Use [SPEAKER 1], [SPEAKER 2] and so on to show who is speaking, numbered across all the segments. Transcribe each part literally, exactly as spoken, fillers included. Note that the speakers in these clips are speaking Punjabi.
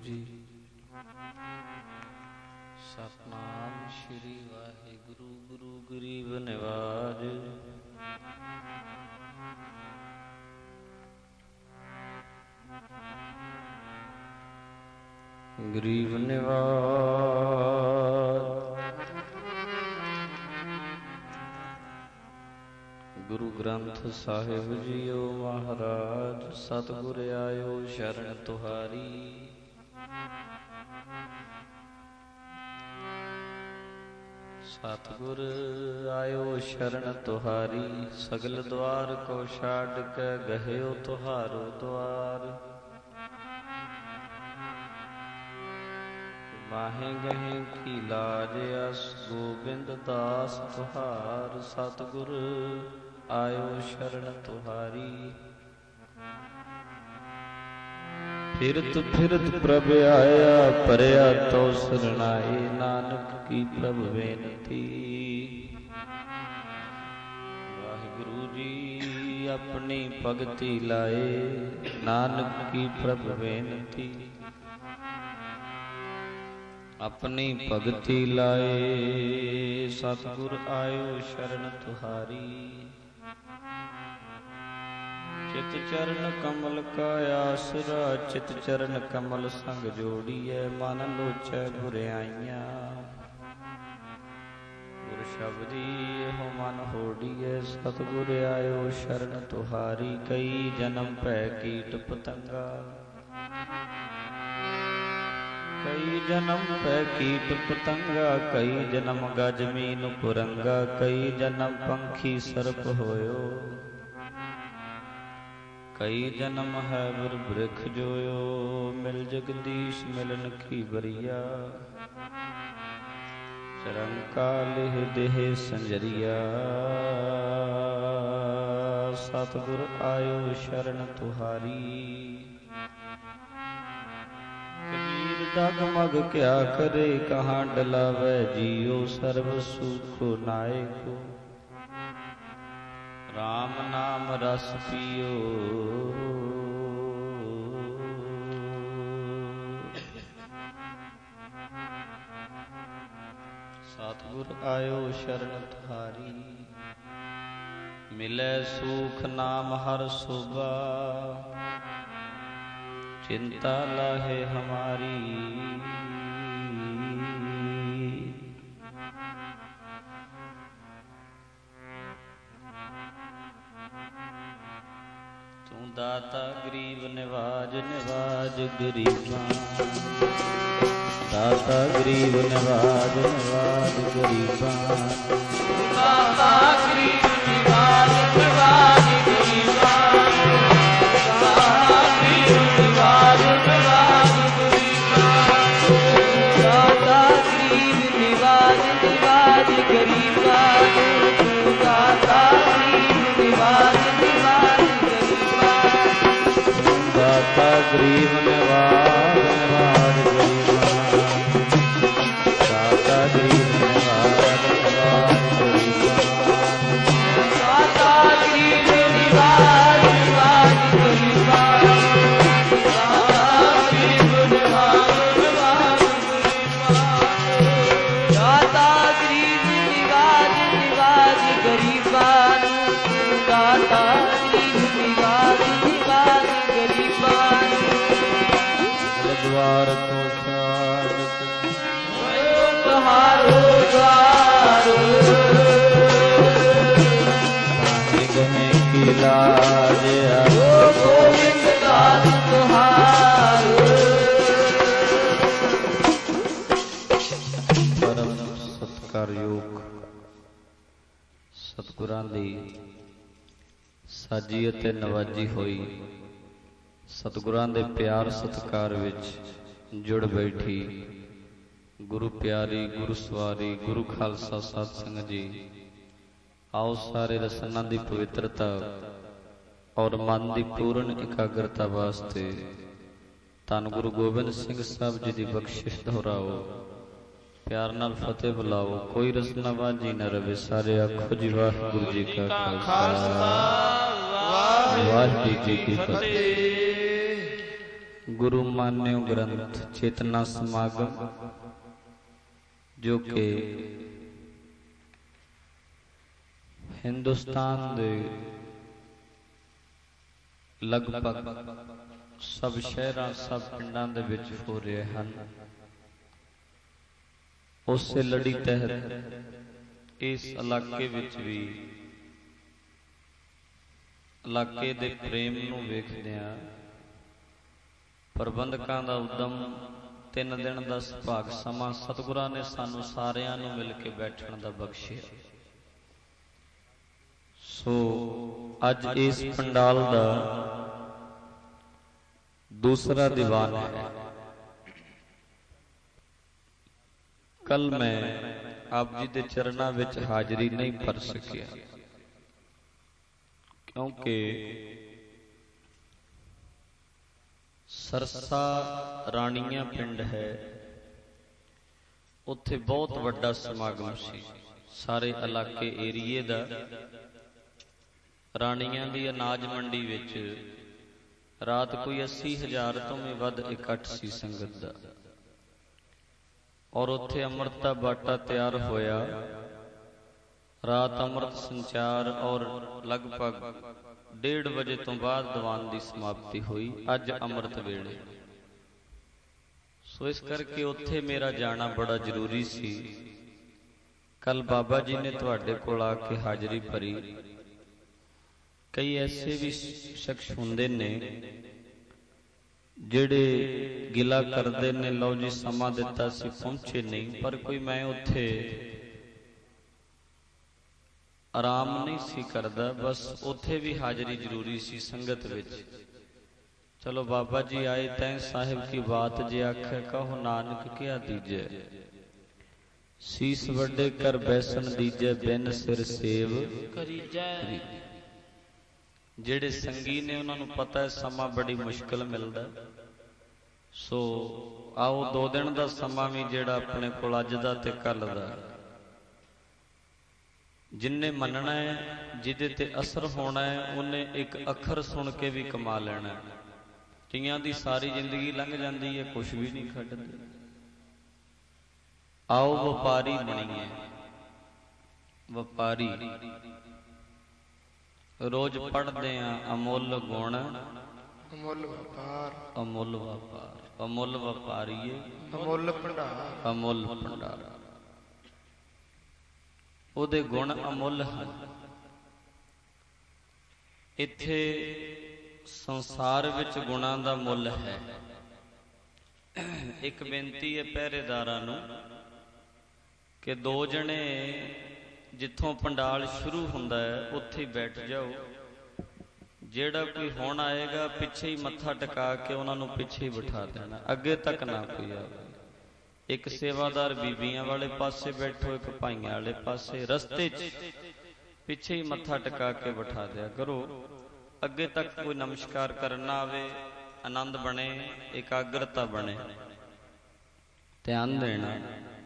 [SPEAKER 1] जी। सतनाम श्री वाहिगुरु गुरु गरीब निवाज। गरीब निवाज गुरु ग्रंथ साहिब जीओ महाराज। सतगुर आयो शरण तुहारी। सतगुर आयो शरण तुहारी। सगल द्वार को छाड़ के गहियो तुहारो द्वार। माहे गहे की लाज अस गोबिंद दास तुहार। सतगुर आयो शरण तुहारी। फिरत फिरत प्रभ आया परया तो सरनाए। नानक की प्रभ बेनती। वाहिगुरु जी अपनी भगति लाए। नानक की प्रभ बेनती। अपनी भगति लाए। सतगुर आयो शरण तुहारी। चित चरण कमल का आसरा। चित चरण कमल संग जोड़िए। मन लोचै बुराइयां गुर शब्दी हो मन होड़िए। सतगुर आयो शरण तुहारी। कई जन्म पै कीट पतंगा। कई जन्म पै कीट पतंगा। कई जन्म गज मीन कुरंगा। कई जन्म पंखी सर्प होयो। कई जन्म है वर वृख जोयो। मिल जगदीश मिलन की बरिया। चरंका लिह देह संजरिया। सतगुर आयो शरण तुहारी। कबीर डगमग क्या करे। कहाँ डलावै जियो। सर्व सुख नाय को। राम नाम रस पियो। सतगुर आयो शरण तुहारी। मिलै सुख नाम हर सुबा। चिंता लाहे हमारी। तू दाता गरीब निवाज। निवाज गरीबां। दाता गरीब निवाज। निवाज गरीबां। दाता गरीब निवाज। निवाज गरीबां। दाता गरीब निवाज। निवाज गरीबां। दाता गरीब निवाज। निवाज गरीबां। दाता गरीब निवाज। दाता गरीब निवाज। निवाज गरीबां। दाता गरीब निवाज। निवाज गरीबां। दाता गरीब निवाज। निवाज गरीबां। दाता गरीब निवाज। निवाज गरीबां। दाता गरीब निवाज। निवाज गरीबां। दाता गरीब निवाज। निवाज द्वार को छाड़ तुहारो द्वार। माहे गहे की लाज गोविंद दास तुहार। परम सत्कारयोग सतगुरां दी साजी ਅਤੇ नवाजी होई। सतगुरां दे प्यार सत्कार विच जुड़ बैठी गुरु प्यारी गुरु सवारी गुरु खालसा सत संगत जी। आओ सारे रसना की पवित्रता और मन की पूर्ण एकाग्रता वास्ते धन गुरु गोबिंद सिंह साहब जी की बख्शिश दोहराओ। प्यार नाल फतेह बुलाओ। कोई रसना वाजी न रवे। सारे आखो जी वाहिगुरू जी का खालसा वाहिगुरू जी की फतेह। गुरु मान्यो ग्रंथ चेतना समागम, जो कि हिंदुस्तान दे लगभग सब शहरां सब पिंडां दे विच हो रहे हैं। उस लड़ी तहत इस इलाके विच भी इलाके दे प्रेम नूं वेखदिआं प्रबंधकां दा उद्यम तीन दिन दा सुभाग समा सतगुरां ने सानू सारिआं नूं मिल के बैठण दा बख्शिया। सो अज इस पंडाल दा दूसरा दीवान है। कल मैं आप जी दे चरणां विच हाजरी नहीं भर सकिया, क्योंकि सरसा राणिया पिंड है, उत्थे बहुत वड्डा समागम सी। सारे इलाके एरिए दा राणिया दी अनाज मंडी विच रात कोई अस्सी हज़ार तो भी वध इकट्ठ सी संगत दा, और उत्थे अमृत दा बाटा तैयार होया। रात अमृत संचार और लगभग डेढ़ बजे तो बाद दीवान की समाप्ति हुई। अज अमृत वेले, सो इस करके उत्थे मेरा जाना बड़ा जरूरी सी। कल बाबा जी ने तुहाडे कोल आके हाजरी भरी। कई ऐसे भी शख्स हुंदे ने जिहड़े गिला करदे ने, लो जी समा दिता सी पहुंचे नहीं, पर कोई मैं उत्थे आराम नहीं सी करदा, बस उत्थे भी हाजरी जरूरी सी संगत विच। चलो बाबा जी आए तैं साहिब की बात जे आखे कहो नानक क्या दीजे, शीस वड्डे कर बैसन दीजे बिन सिर सेव करीजै। जेड़े संगी ने उन्हां नूं पता है समा बड़ी मुश्किल मिलदा। सो आओ दो दिन दा समा भी जेड़ा अपने कोल अज दा ते कल दा, जिन्ने मनना है, जिदे ते असर होना है, उन्हें एक अखर सुन के भी कमा लेना है। कईयां दी सारी जिंदगी लंघ जाती है, कुछ भी नहीं खटदे। आओ व्यापारी बणीए, व्यापारी रोज पढ़ते हैं अमुल गुण
[SPEAKER 2] अमुल व्यापार,
[SPEAKER 1] अमुल व्यापार, अमुल व्यापारीए
[SPEAKER 2] अमुल भंडार,
[SPEAKER 1] अमुल भंडार। उहदे गुण अमुल हैं। इत्थे संसार विच गुणां दा मुल है। एक बेनती है पहरेदारां नूं कि दो जने जिथों पंडाल शुरू हुंदा है उत्थे ही बैठ जाओ। जेड़ा कोई हुण आएगा पिछे ही मत्था टिका के उन्हां नूं पिछे ही बिठा देना, अगे तक ना कोई आवे। एक सेवादार बीबियां वाले पासे बैठो, एक भाइयां वाले पासे, रस्ते च पिछे ही मत्था टिका के बिठा दिया करो। अगे तक कोई नमस्कार करना आवे, आनंद बने, एकाग्रता बने। ध्यान देना,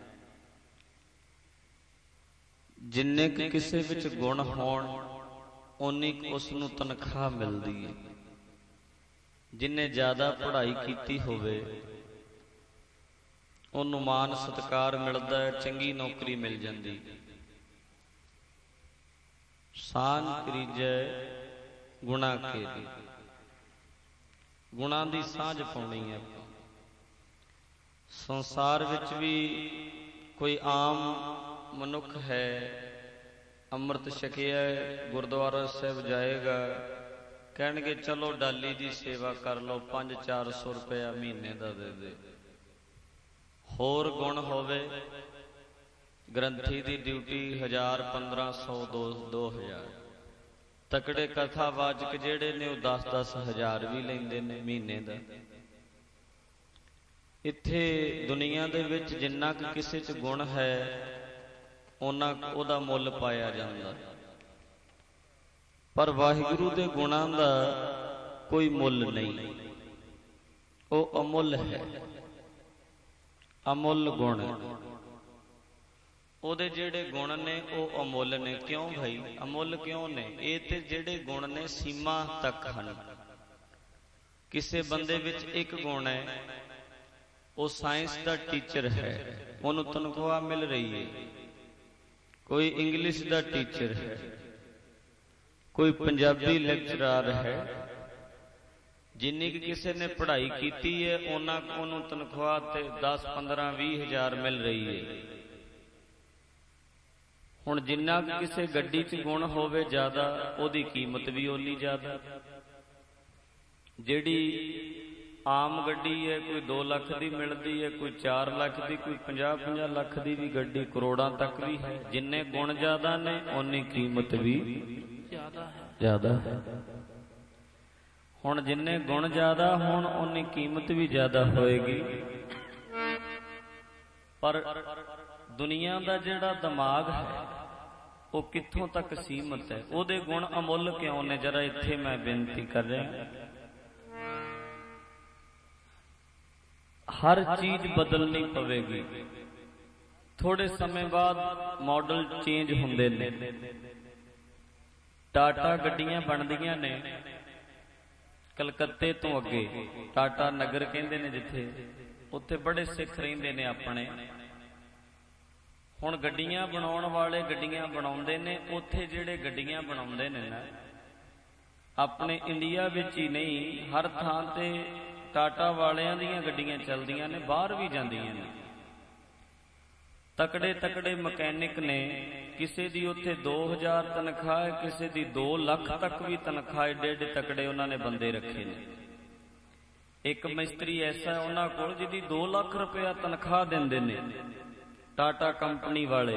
[SPEAKER 1] जिन्ने क किसे विच गुण होण उन्नी उस नूं तनख्वाह मिलदी है। जिन्ने ज्यादा पढ़ाई कीती होवे उन्होंने मान सत्कार मिलता है, चंगी नौकरी मिल जाती। सान करीजै गुणा के दी, गुणा की सांझ पाउणी है। संसार विच भी कोई आम मनुख है, अमृत छकिया गुरुद्वारा साहब जाएगा, कहणगे चलो डाली की सेवा कर लो, पांच चार सौ रुपया महीने का दे दे। होर गुण होवे, ग्रंथी की ड्यूटी हजार पंद्रह सौ दो दो हजार। तकड़े कथावाचक जेड़े ने दस दस हजार भी लेंदे ने महीने का। इत्थे दुनिया दे विच जिन्ना क किसे च गुण है उन्ना उहदा मुल पाया जांदा, पर वाहिगुरू दे गुणां दा कोई मुल नहीं, वो अमुल है। अमुल गुण, ਉਹਦੇ ਜਿਹੜੇ ਗੁਣ ਨੇ ਉਹ ਅਮੁੱਲ ਨੇ। ਕਿਉਂ ਭਾਈ ਅਮੁੱਲ ਕਿਉਂ ਨੇ? ਇਹ ਤੇ ਜਿਹੜੇ ਗੁਣ ਨੇ ਸੀਮਾ ਤੱਕ ਹਨ। ਕਿਸੇ ਬੰਦੇ ਵਿੱਚ ਇੱਕ ਗੁਣ ਹੈ, ਉਹ ਸਾਇੰਸ ਦਾ ਟੀਚਰ ਹੈ, ਉਹਨੂੰ ਤਨਖਾਹ ਮਿਲ ਰਹੀ ਹੈ। ਕੋਈ ਇੰਗਲਿਸ਼ ਦਾ ਟੀਚਰ ਹੈ, ਕੋਈ ਪੰਜਾਬੀ ਲੈਕਚਰਾਰ ਹੈ। ਜਿੰਨੀ ਕਿ ਕਿਸੇ ਨੇ ਪੜ੍ਹਾਈ ਕੀਤੀ ਹੈ ਉਹਨਾਂ ਉਹਨੂੰ ਤਨਖਾਹ ਤੇ ਦਸ ਪੰਦਰਾਂ ਵੀਹ ਹਜ਼ਾਰ ਮਿਲ ਰਹੀ ਹੈ। ਹੁਣ ਜਿੰਨਾ ਕਿਸੇ ਗੱਡੀ 'ਚ ਗੁਣ ਹੋਵੇ ਜ਼ਿਆਦਾ, ਉਹਦੀ ਕੀਮਤ ਵੀ ਓਨੀ ਜ਼ਿਆਦਾ। ਜਿਹੜੀ ਆਮ ਗੱਡੀ ਹੈ, ਕੋਈ ਦੋ ਲੱਖ ਦੀ ਮਿਲਦੀ ਹੈ, ਕੋਈ ਚਾਰ ਲੱਖ ਦੀ, ਕੋਈ ਪੰਜਾਹ ਪੰਜਾਹ ਲੱਖ ਦੀ ਵੀ ਗੱਡੀ ਕਰੋੜਾਂ ਤੱਕ ਵੀ ਹੈ। ਜਿੰਨੇ ਗੁਣ ਜ਼ਿਆਦਾ ਨੇ ਓਨੀ ਕੀਮਤ ਵੀ ਜ਼ਿਆਦਾ ਹੈ। ਹੁਣ ਜਿੰਨੇ ਗੁਣ ਜ਼ਿਆਦਾ ਹੋਣ ਓਨੀ ਕੀਮਤ ਵੀ ਜ਼ਿਆਦਾ ਹੋਏਗੀ। ਪਰ ਦੁਨੀਆ ਦਾ ਜਿਹੜਾ ਦਿਮਾਗ ਹੈ ਉਹ ਕਿੱਥੋਂ ਤੱਕ ਸੀਮਤ ਹੈ, ਉਹਦੇ ਗੁਣ ਅਮੁੱਲ ਕਿਉਂ ਨੇ? ਜਰਾ ਇੱਥੇ ਮੈਂ ਬੇਨਤੀ ਕਰ ਰਿਹਾ। ਹਰ ਚੀਜ਼ ਬਦਲਣੀ ਪਵੇਗੀ। ਥੋੜੇ ਸਮੇਂ ਬਾਅਦ ਮਾਡਲ ਚੇਂਜ ਹੁੰਦੇ ਨੇ। ਟਾਟਾ ਗੱਡੀਆਂ ਬਣਦੀਆਂ ਨੇ ਕਲਕੱਤੇ ਤੋਂ ਅੱਗੇ, ਟਾਟਾ ਨਗਰ ਕਹਿੰਦੇ ਨੇ ਜਿੱਥੇ, ਉੱਥੇ ਬੜੇ ਸਿੱਖ ਰਹਿੰਦੇ ਨੇ ਆਪਣੇ। ਹੁਣ ਗੱਡੀਆਂ ਬਣਾਉਣ ਵਾਲੇ ਗੱਡੀਆਂ ਬਣਾਉਂਦੇ ਨੇ। ਉੱਥੇ ਜਿਹੜੇ ਗੱਡੀਆਂ ਬਣਾਉਂਦੇ ਨੇ ਨਾ, ਆਪਣੇ ਇੰਡੀਆ ਵਿੱਚ ਹੀ ਨਹੀਂ, ਹਰ ਥਾਂ ਤੇ ਟਾਟਾ ਵਾਲਿਆਂ ਦੀਆਂ ਗੱਡੀਆਂ ਚੱਲਦੀਆਂ ਨੇ, ਬਾਹਰ ਵੀ ਜਾਂਦੀਆਂ ਨੇ। ਤਕੜੇ ਤਕੜੇ ਮਕੈਨਿਕ ਨੇ, ਕਿਸੇ ਦੀ ਉੱਥੇ ਦੋ ਹਜ਼ਾਰ ਤਨਖਾਹ ਹੈ, ਕਿਸੇ ਦੀ ਦੋ ਲੱਖ ਤੱਕ ਵੀ ਤਨਖਾਹ। ਏਡੇ ਏਡੇ ਤਕੜੇ ਉਹਨਾਂ ਨੇ ਬੰਦੇ ਰੱਖੇ ਨੇ। ਇੱਕ ਮਿਸਤਰੀ ਐਸਾ ਹੈ ਉਹਨਾਂ ਕੋਲ ਜਿਹਦੀ ਦੋ ਲੱਖ ਰੁਪਇਆ ਤਨਖਾਹ ਦਿੰਦੇ ਨੇ ਟਾਟਾ ਕੰਪਨੀ ਵਾਲੇ।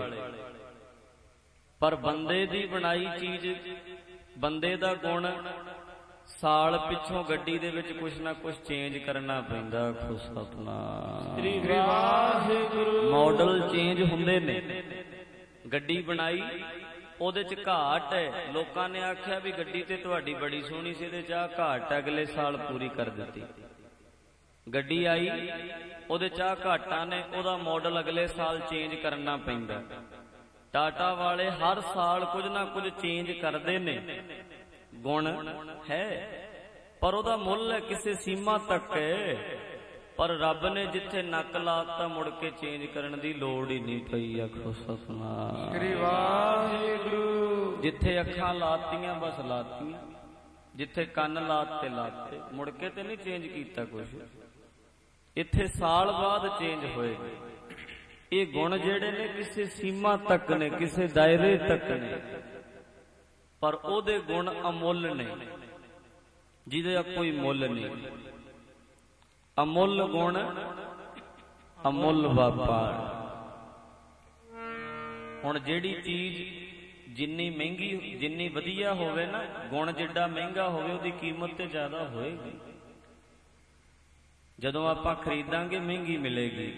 [SPEAKER 1] ਪਰ ਬੰਦੇ ਦੀ ਬਣਾਈ ਚੀਜ਼, ਬੰਦੇ ਦਾ ਗੁਣ, ਸਾਲ ਪਿੱਛੋਂ ਗੱਡੀ ਦੇ ਵਿੱਚ ਕੁਛ ਨਾ ਕੁਛ ਚੇਂਜ ਕਰਨਾ ਪੈਂਦਾ। ਸਤਿਨਾਮ ਸ੍ਰੀ ਵਾਹਿਗੁਰੂ। ਮਾਡਲ ਚੇਂਜ ਹੁੰਦੇ ਨੇ। ਗੱਡੀ ਬਣਾਈ, ਉਹਦੇ ਚ ਘਾਟ ਹੈ। ਲੋਕਾਂ ਨੇ ਆਖਿਆ ਵੀ ਗੱਡੀ ਤੇ ਤੁਹਾਡੀ ਬੜੀ ਸੋਹਣੀ ਸੀ, ਇਹਦੇ ਚ ਆਹ ਘਾਟ, ਅਗਲੇ ਸਾਲ ਪੂਰੀ ਕਰ ਦਿੱਤੀ। ਗੱਡੀ ਆਈ, ਉਹਦੇ ਚ ਆਹ ਘਾਟਾਂ ਨੇ, ਉਹਦਾ ਮਾਡਲ ਅਗਲੇ ਸਾਲ ਚੇਂਜ ਕਰਨਾ ਪੈਂਦਾ। ਟਾਟਾ ਵਾਲੇ ਹਰ ਸਾਲ ਕੁਝ ਨਾ ਕੁਝ ਚੇਂਜ ਕਰਦੇ ਨੇ। ਗੁਣ ਹੈ ਪਰ ਉਹਦਾ ਮੁੱਲ ਹੈ ਕਿਸੇ ਸੀਮਾ ਤੱਕ ਹੈ। ਪਰ ਰੱਬ ਨੇ ਜਿੱਥੇ ਨੱਕ ਲਾਤਾ ਮੁੜ ਕੇ ਚੇਂਜ ਕਰਨ ਦੀ ਲੋੜ ਹੀ ਨਹੀਂ ਪਈ। ਆਖੋ ਸਤਿਨਾਮ ਸ੍ਰੀ ਵਾਹਿਗੁਰੂ। ਜਿੱਥੇ ਅੱਖਾਂ ਲਾਤੀਆਂ ਬਸ ਲਾਤੀਆਂ, ਜਿੱਥੇ ਕੰਨ ਲਾਤੇ ਲਾਤੇ, ਮੁੜ ਕੇ ਤੇ ਨਹੀਂ ਚੇਂਜ ਕੀਤਾ ਕੁਛ। ਇੱਥੇ ਸਾਲ ਬਾਅਦ ਚੇਂਜ ਹੋਏਗੀ। ਇਹ ਗੁਣ ਜਿਹੜੇ ਨੇ ਕਿਸੇ ਸੀਮਾ ਤੱਕ ਨੇ, ਕਿਸੇ ਦਾਇਰੇ ਤੱਕ ਨੇ, ਪਰ ਉਹਦੇ ਗੁਣ ਅਮੁੱਲ ਨੇ, ਜਿਹਦਾ ਕੋਈ ਮੁੱਲ ਨਹੀਂ। ਅਮੁੱਲ ਗੁਣ, ਅਮੁੱਲ ਵਪਾਰ। ਹੁਣ ਜਿਹੜੀ ਚੀਜ਼ ਜਿੰਨੀ ਮਹਿੰਗੀ, ਜਿੰਨੀ ਵਧੀਆ ਹੋਵੇ ਨਾ, ਗੁਣ ਜਿੱਡਾ ਮਹਿੰਗਾ ਹੋਵੇ ਉਹਦੀ ਕੀਮਤ ਤੇ ਜ਼ਿਆਦਾ ਹੋਏਗੀ। ਜਦੋਂ ਆਪਾਂ ਖਰੀਦਾਂਗੇ ਮਹਿੰਗੀ ਮਿਲੇਗੀ।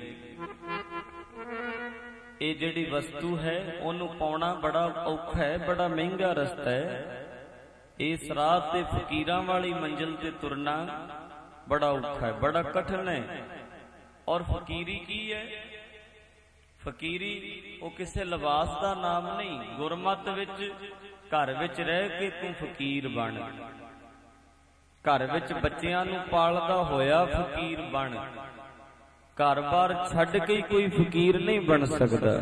[SPEAKER 1] ਇਹ ਜਿਹੜੀ ਵਸਤੂ ਹੈ ਉਹਨੂੰ ਪਾਉਣਾ ਬੜਾ ਔਖਾ ਹੈ, ਬੜਾ ਮਹਿੰਗਾ ਰਸਤਾ ਹੈ। ਇਸ ਰਾਹ ਤੇ ਫਕੀਰਾਂ ਵਾਲੀ ਮੰਜ਼ਿਲ ਤੇ ਤੁਰਨਾ ਬੜਾ ਔਖਾ ਹੈ, ਬੜਾ ਕਠਿਨ ਹੈ। ਔਰ ਫਕੀਰੀ ਕੀ ਹੈ? ਫਕੀਰੀ ਉਹ ਕਿਸੇ ਲਿਬਾਸ ਦਾ ਨਾਮ ਨਹੀਂ। ਗੁਰਮਤ ਵਿੱਚ ਘਰ ਵਿੱਚ ਰਹਿ ਕੇ ਤੂੰ ਫਕੀਰ ਬਣ। ਘਰ ਵਿੱਚ ਬੱਚਿਆਂ ਨੂੰ ਪਾਲਦਾ ਹੋਇਆ ਫਕੀਰ ਬਣ। ਘਰ-ਬਾਰ ਛੱਡ ਕੇ ਕੋਈ ਫਕੀਰ ਨਹੀਂ ਬਣ ਸਕਦਾ।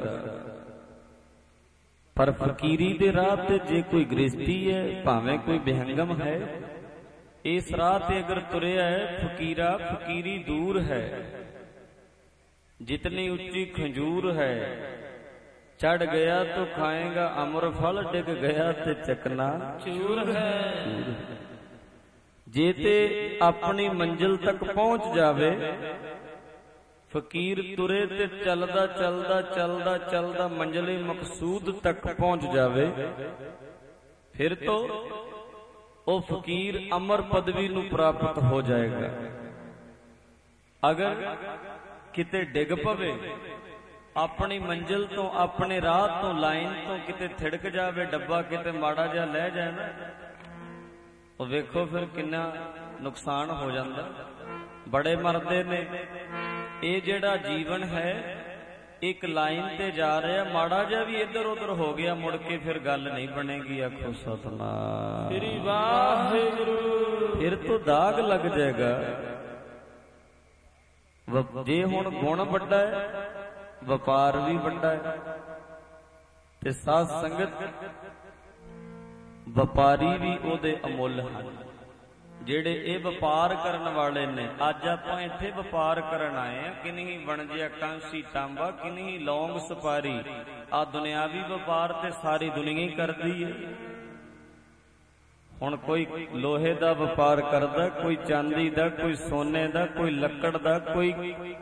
[SPEAKER 1] ਪਰ ਫਕੀਰੀ ਦੇ ਰਾਹ ਤੇ ਜੇ ਕੋਈ ਗ੍ਰਸਤੀ ਹੈ, ਭਾਵੇਂ ਕੋਈ ਵਿਹੰਗਮ ਹੈ, ਇਸ ਰਾਹ ਤੇ ਅਗਰ ਤੁਰਿਆ ਹੈ, ਫਕੀਰਾ ਫਕੀਰੀ ਦੂਰ ਹੈ। ਜਿਤਨੀ ਉੱਚੀ ਖੰਜੂਰ ਹੈ, ਚੜ ਗਿਆ तो ਖਾਏਗਾ ਅਮਰ ਫਲ, ਡਿੱਗ ਗਿਆ ਤੇ ਚਕਨਾ ਚੂਰ ਹੈ। ਜੇ ਤੇ ਆਪਣੀ ਮੰਜ਼ਿਲ ਤੱਕ ਪਹੁੰਚ ਜਾਵੇ, ਫਕੀਰ ਤੁਰੇ ਤੇ ਚੱਲਦਾ ਚੱਲਦਾ ਚੱਲਦਾ ਚੱਲਦਾ ਮੰਜ਼ਿਲੇ ਮਕਸੂਦ ਤੱਕ ਪਹੁੰਚ ਜਾਵੇ, ਫਿਰ ਤੋਂ ਉਹ ਫਕੀਰ ਅਮਰ ਪਦਵੀ ਨੂੰ ਪ੍ਰਾਪਤ ਹੋ ਜਾਏਗਾ। ਅਗਰ ਕਿਤੇ ਡਿੱਗ ਪਵੇ, ਆਪਣੀ ਮੰਜ਼ਿਲ ਤੋਂ, ਆਪਣੇ ਰਾਹ ਤੋਂ, ਲਾਈਨ ਤੋਂ ਕਿਤੇ ਥਿੜਕ ਜਾਵੇ, ਡੱਬਾ ਕਿਤੇ ਮਾੜਾ ਜਿਹਾ ਲੈ ਜਾਏ ਨਾ, ਉਹ ਵੇਖੋ ਫਿਰ ਕਿੰਨਾ ਨੁਕਸਾਨ ਹੋ ਜਾਂਦਾ। ਬੜੇ ਮਰਦੇ ਨੇ। ਇਹ ਜਿਹੜਾ ਜੀਵਨ ਹੈ ਇੱਕ ਲਾਈਨ ਤੇ ਜਾ ਰਿਹਾ, ਮਾੜਾ ਜਿਹਾ ਵੀ ਇੱਧਰ ਉੱਧਰ ਹੋ ਗਿਆ, ਮੁੜ ਕੇ ਫਿਰ ਗੱਲ ਨਹੀਂ ਬਣੇਗੀ। ਆਖੋ ਸਤਿਨਾਮ ਸ੍ਰੀ ਵਾਹਿਗੁਰੂ। ਫਿਰ तो दाग लग जाएगा। जे हुण गुण वड्डा है, वपार भी वड्डा है, ते साध संगत वपारी भी ओदे अमुल हैं। ਜਿਹੜੇ ਇਹ ਵਪਾਰ ਕਰਨ ਵਾਲੇ ਨੇ, ਅੱਜ ਆਪਾਂ ਇੱਥੇ ਵਪਾਰ ਕਰਨ ਆਏ ਆ। ਕਿ ਨਹੀਂ ਵਣਜਿਆ ਕਾਂਸੀ ਤਾਂਬਾ, ਕਿ ਨਹੀਂ ਲੌਂਗ ਸੁਪਾਰੀ। ਆ ਦੁਨਿਆਵੀ ਵਪਾਰ ਤੇ ਸਾਰੀ ਦੁਨੀਆ ਹੀ ਕਰਦੀ ਹੈ। ਹੁਣ ਕੋਈ ਲੋਹੇ ਦਾ ਵਪਾਰ ਕਰਦਾ, ਕੋਈ ਚਾਂਦੀ ਦਾ, ਕੋਈ ਸੋਨੇ ਦਾ, ਕੋਈ ਲੱਕੜ ਦਾ, ਕੋਈ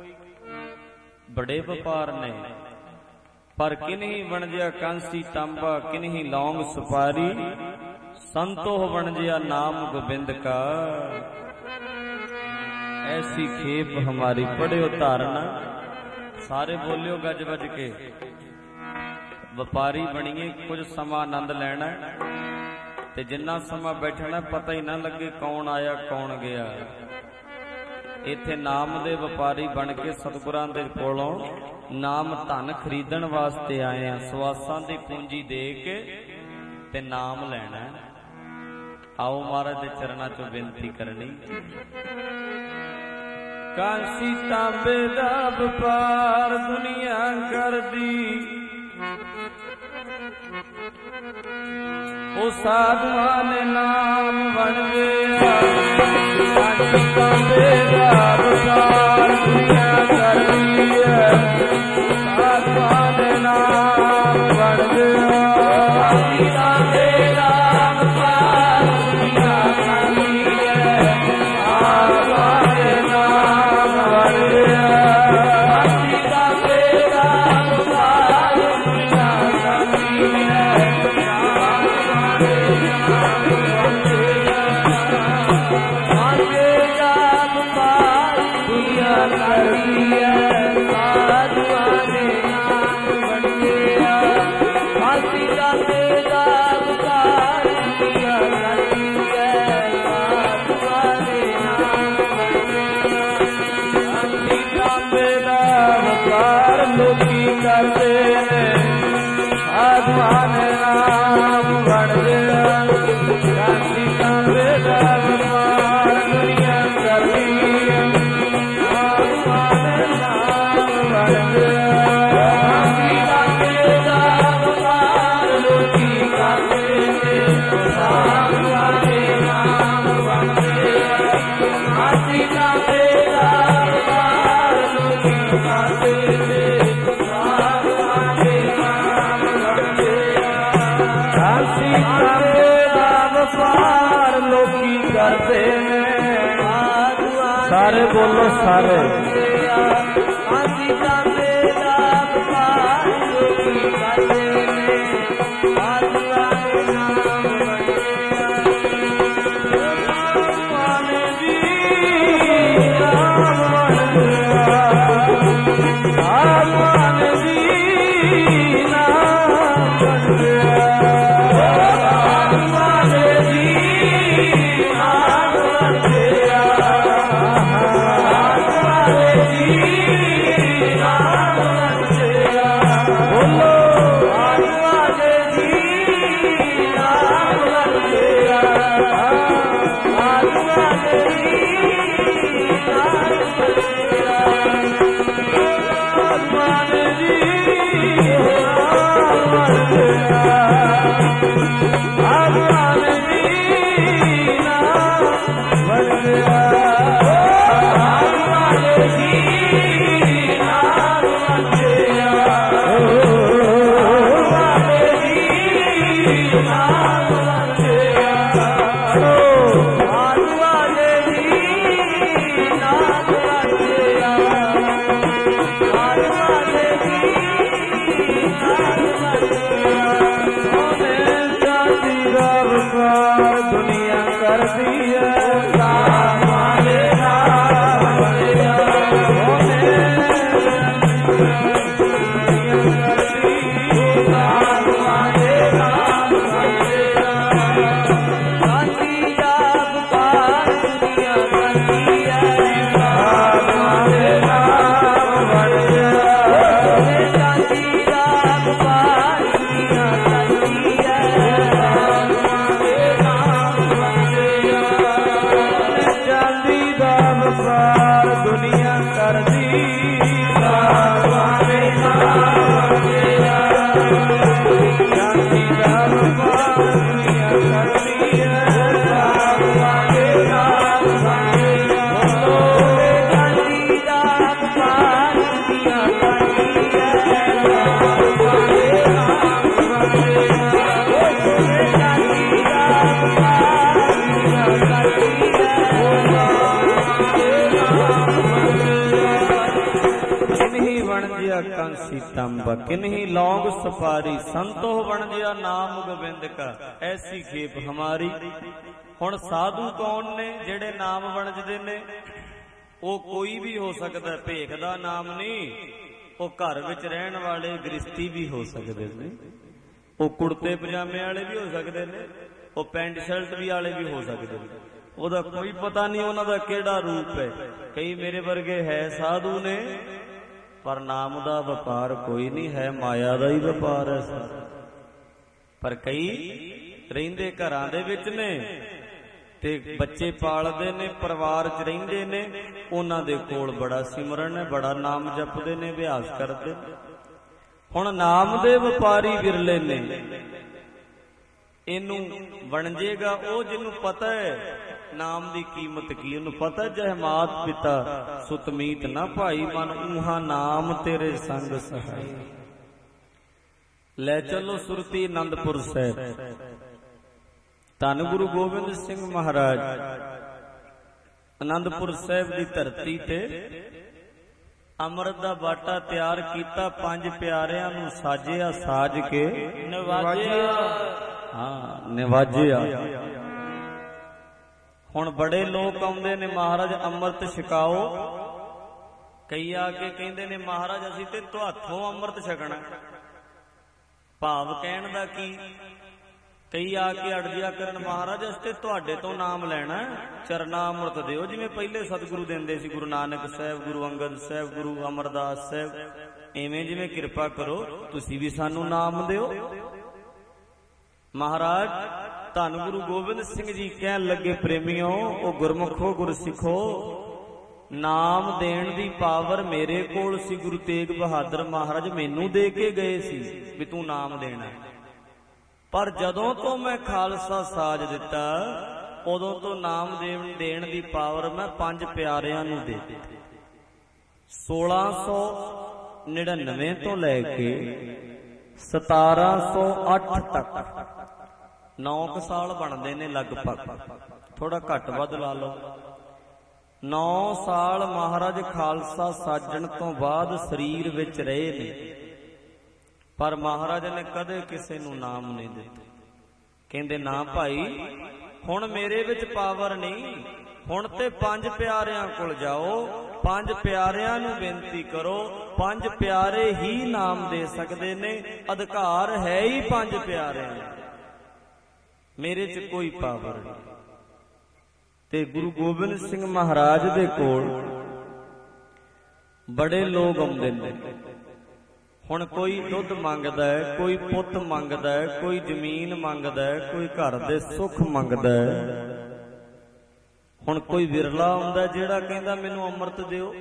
[SPEAKER 1] ਬੜੇ ਵਪਾਰ ਨੇ। ਪਰ ਕਿ ਨਹੀਂ ਵਣਜਿਆ ਕਾਂਸੀ ਤਾਂਬਾ, ਕਿ ਨਹੀਂ ਲੌਂਗ ਸੁਪਾਰੀ। संतो वणजिया नाम गोबिंद का। ऐसी खेप हमारी पढ़ियो धारणा। सारे बोलियो गज बज के। व्यापारी बनिए, कुछ समा आनंद लेना ते जिन्ना समा बैठना पता ही ना लगे कौन आया कौन गया। इत्थे नाम दे व्यापारी बन के सतगुरां दे कोलों नाम धन खरीदण वास्ते आए हैं। सवासां दी पूंजी दे के ते नाम लेना। आओ महाराज दे चरना चो बेनती करनी। कांसी तांबे दा व्यापार दुनिया करदी, ओ साधुआं ने नाम बन गया। कांसी तांबे दा व्यापार दुनिया करदी है, साधुआं ने नाम बन गया। कांसी तांबे दा सारे बोलो सारे।
[SPEAKER 3] ਕਲਸੀ ਤੰਬ ਕਿਨਹੀ ਲੌਂਗ ਸੁਪਾਰੀ ਸੰਤੋ ਬਣ ਗਿਆ ਨਾਮ ਗੋਬਿੰਦ ਕਾ ਐਸੀ ਖੇਪ ਹਮਾਰੀ। ਹੁਣ ਸਾਧੂ ਕੌਣ ਨੇ ਜਿਹੜੇ ਨਾਮ ਵਣਜਦੇ ਨੇ? ਉਹ ਕੋਈ ਵੀ ਹੋ ਸਕਦਾ, ਭੇਖ ਦਾ ਨਾਮ ਨਹੀਂ। ਉਹ ਘਰ ਵਿੱਚ ਰਹਿਣ ਵਾਲੇ ਗ੍ਰਸਤੀ ਵੀ ਹੋ ਸਕਦੇ ਨੇ, ਉਹ ਕੁੜਤੇ ਪਜਾਮੇ ਵਾਲੇ ਵੀ ਹੋ ਸਕਦੇ ਨੇ, ਉਹ ਪੈਂਟ ਸ਼ਰਟ ਵੀ ਵਾਲੇ ਵੀ ਹੋ ਸਕਦੇ ਨੇ। ਉਹਦਾ ਕੋਈ ਪਤਾ ਨਹੀਂ ਉਹਨਾਂ ਦਾ ਕਿਹੜਾ ਰੂਪ ਹੈ। ਕਈ ਮੇਰੇ ਵਰਗੇ ਹੈ ਸਾਧੂ ਨੇ, ਪਰ ਨਾਮ ਦਾ ਵਪਾਰ ਕੋਈ ਨਹੀਂ ਹੈ, ਮਾਇਆ ਦਾ ਹੀ ਵਪਾਰ ਹੈ ਸਾਰਾ। ਪਰ ਕਈ ਰਹਿੰਦੇ ਘਰਾਂ ਦੇ ਵਿੱਚ ਨੇ ਤੇ ਬੱਚੇ ਪਾਲਦੇ ਨੇ, ਪਰਿਵਾਰ 'ਚ ਰਹਿੰਦੇ ਨੇ, ਉਹਨਾਂ ਦੇ ਕੋਲ ਬੜਾ ਸਿਮਰਨ ਹੈ, ਬੜਾ ਨਾਮ ਜਪਦੇ ਨੇ, ਅਭਿਆਸ ਕਰਦੇ। ਹੁਣ ਨਾਮ ਦੇ ਵਪਾਰੀ ਵਿਰਲੇ ਨੇ। ਇਹਨੂੰ ਬਣਜੇਗਾ ਉਹ ਜਿਹਨੂੰ ਪਤਾ ਹੈ ਨਾਮ ਦੀ ਕੀਮਤ ਕੀ। ਉਹਨੂੰ ਪਤਾ ਜਹ ਮਾਤ ਪਿਤਾ ਸੁਤਮੀਤ ਨਾ ਭਾਈ ਮਨ ਊਹਾ ਨਾਮ ਤੇਰੇ ਸੰਗ ਸਹਾਈ। ਲੈ ਚਲੋ ਸੁਰਤੀ ਆਨੰਦਪੁਰ ਸਾਹਿਬ। ਧੰਨ ਗੁਰੂ ਗੋਬਿੰਦ ਸਿੰਘ ਮਹਾਰਾਜ ਆਨੰਦਪੁਰ ਸਾਹਿਬ ਦੀ ਧਰਤੀ ਤੇ ਅੰਮ੍ਰਿਤ ਦਾ ਬਾਟਾ ਤਿਆਰ ਕੀਤਾ, ਪੰਜ ਪਿਆਰਿਆਂ ਨੂੰ ਸਾਜਿਆ, ਸਾਜ ਕੇ ਨਿਵਾਜਿਆ। ਹਾਂ, ਨਿਵਾਜਿਆ। ਹੁਣ ਬੜੇ ਲੋਕ ਆਉਂਦੇ ਨੇ, ਮਹਾਰਾਜ ਅੰਮ੍ਰਿਤ ਛਕਾਓ। ਕਈ ਆ ਕੇ ਕਹਿੰਦੇ ਨੇ ਮਹਾਰਾਜ ਅਸੀਂ ਤੇ ਤੁਹਾਥੋਂ ਅੰਮ੍ਰਿਤ ਛਕਣਾ। ਭਾਵ ਕਹਿਣ ਦਾ ਕੀ? ਕਈ ਆ ਕੇ ਅੜਜਿਆ ਕਰਨ, ਮਹਾਰਾਜ ਅਸੀਂ ਤੇ ਤੁਹਾਡੇ ਤੋਂ ਨਾਮ ਲੈਣਾ, ਚਰਨਾ ਅੰਮ੍ਰਿਤ ਦਿਓ। ਜਿਵੇਂ ਪਹਿਲੇ ਸਤਿਗੁਰੂ ਦਿੰਦੇ ਸੀ, ਗੁਰੂ ਨਾਨਕ ਸਾਹਿਬ, ਗੁਰੂ ਅੰਗਦ ਸਾਹਿਬ, ਗੁਰੂ ਅਮਰਦਾਸ ਸਾਹਿਬ, ਐਵੇਂ ਜਿਵੇਂ ਕਿਰਪਾ ਕਰੋ ਤੁਸੀਂ ਵੀ ਸਾਨੂੰ ਨਾਮ ਦਿਓ। ਮਹਾਰਾਜ ਧੰਨ ਗੁਰੂ ਗੋਬਿੰਦ ਸਿੰਘ ਜੀ ਕਹਿਣ ਲੱਗੇ, ਪ੍ਰੇਮੀਓ, ਉਹ ਗੁਰਮੁਖੋ ਗੁਰਸਿੱਖੋ, ਨਾਮ ਦੇਣ ਦੀ ਪਾਵਰ ਮੇਰੇ ਕੋਲ ਸੀ। ਗੁਰੂ ਤੇਗ ਬਹਾਦਰ ਮਹਾਰਾਜ ਮੈਨੂੰ ਦੇ ਕੇ ਗਏ ਸੀ ਵੀ ਤੂੰ ਨਾਮ ਦੇਣਾ। ਪਰ ਜਦੋਂ ਤੋਂ ਮੈਂ ਖਾਲਸਾ ਸਾਜ ਦਿੱਤਾ, ਉਦੋਂ ਤੋਂ ਨਾਮ ਦੇਣ ਦੀ ਪਾਵਰ ਮੈਂ ਪੰਜ ਪਿਆਰਿਆਂ ਨੂੰ ਦੇ ਦਿੱਤੀ। ਸੋਲਾਂ ਸੌ ਨੜਿਨਵੇਂ ਤੋਂ ਲੈ ਕੇ ਸਤਾਰਾਂ ਸੌ ਅੱਠ ਤੱਕ ਨੌ ਕੁ ਸਾਲ ਬਣਦੇ ਨੇ ਲਗਭਗ, ਥੋੜਾ ਘੱਟ ਵੱਧ ਲਾ ਲਓ। ਨੌ ਸਾਲ ਮਹਾਰਾਜ ਖਾਲਸਾ ਸਾਜਣ ਤੋਂ ਬਾਅਦ ਸਰੀਰ ਵਿੱਚ ਰਹੇ ਨੇ, ਪਰ ਮਹਾਰਾਜ ਨੇ ਕਦੇ ਕਿਸੇ ਨੂੰ ਨਾਮ ਨਹੀਂ ਦਿੱਤੇ। ਕਹਿੰਦੇ ਨਾ ਭਾਈ, ਹੁਣ ਮੇਰੇ ਵਿੱਚ ਪਾਵਰ ਨਹੀਂ, ਹੁਣ ਤੇ ਪੰਜ ਪਿਆਰਿਆਂ ਕੋਲ ਜਾਓ, ਪੰਜ ਪਿਆਰਿਆਂ ਨੂੰ ਬੇਨਤੀ ਕਰੋ। ਪੰਜ ਪਿਆਰੇ ਹੀ ਨਾਮ ਦੇ ਸਕਦੇ ਨੇ, ਅਧਿਕਾਰ ਹੈ ਹੀ ਪੰਜ ਪਿਆਰਿਆਂ ਦਾ, ਮੇਰੇ 'ਚ ਕੋਈ ਪਾਵਰ ਨਹੀਂ। ਤੇ ਗੁਰੂ ਗੋਬਿੰਦ ਸਿੰਘ ਮਹਾਰਾਜ ਦੇ ਕੋਲ ਬੜੇ ਲੋਕ ਆਉਂਦੇ ਨੇ। ਹੁਣ ਕੋਈ ਦੁੱਧ ਮੰਗਦਾ ਹੈ, ਕੋਈ ਪੁੱਤ ਮੰਗਦਾ ਹੈ, ਕੋਈ ਜ਼ਮੀਨ ਮੰਗਦਾ ਹੈ, ਕੋਈ ਘਰ ਦੇ ਸੁੱਖ ਮੰਗਦਾ ਹੈ। ਹੁਣ ਕੋਈ ਵਿਰਲਾ ਆਉਂਦਾ ਜਿਹੜਾ ਕਹਿੰਦਾ ਮੈਨੂੰ ਅੰਮ੍ਰਿਤ ਦਿਓ।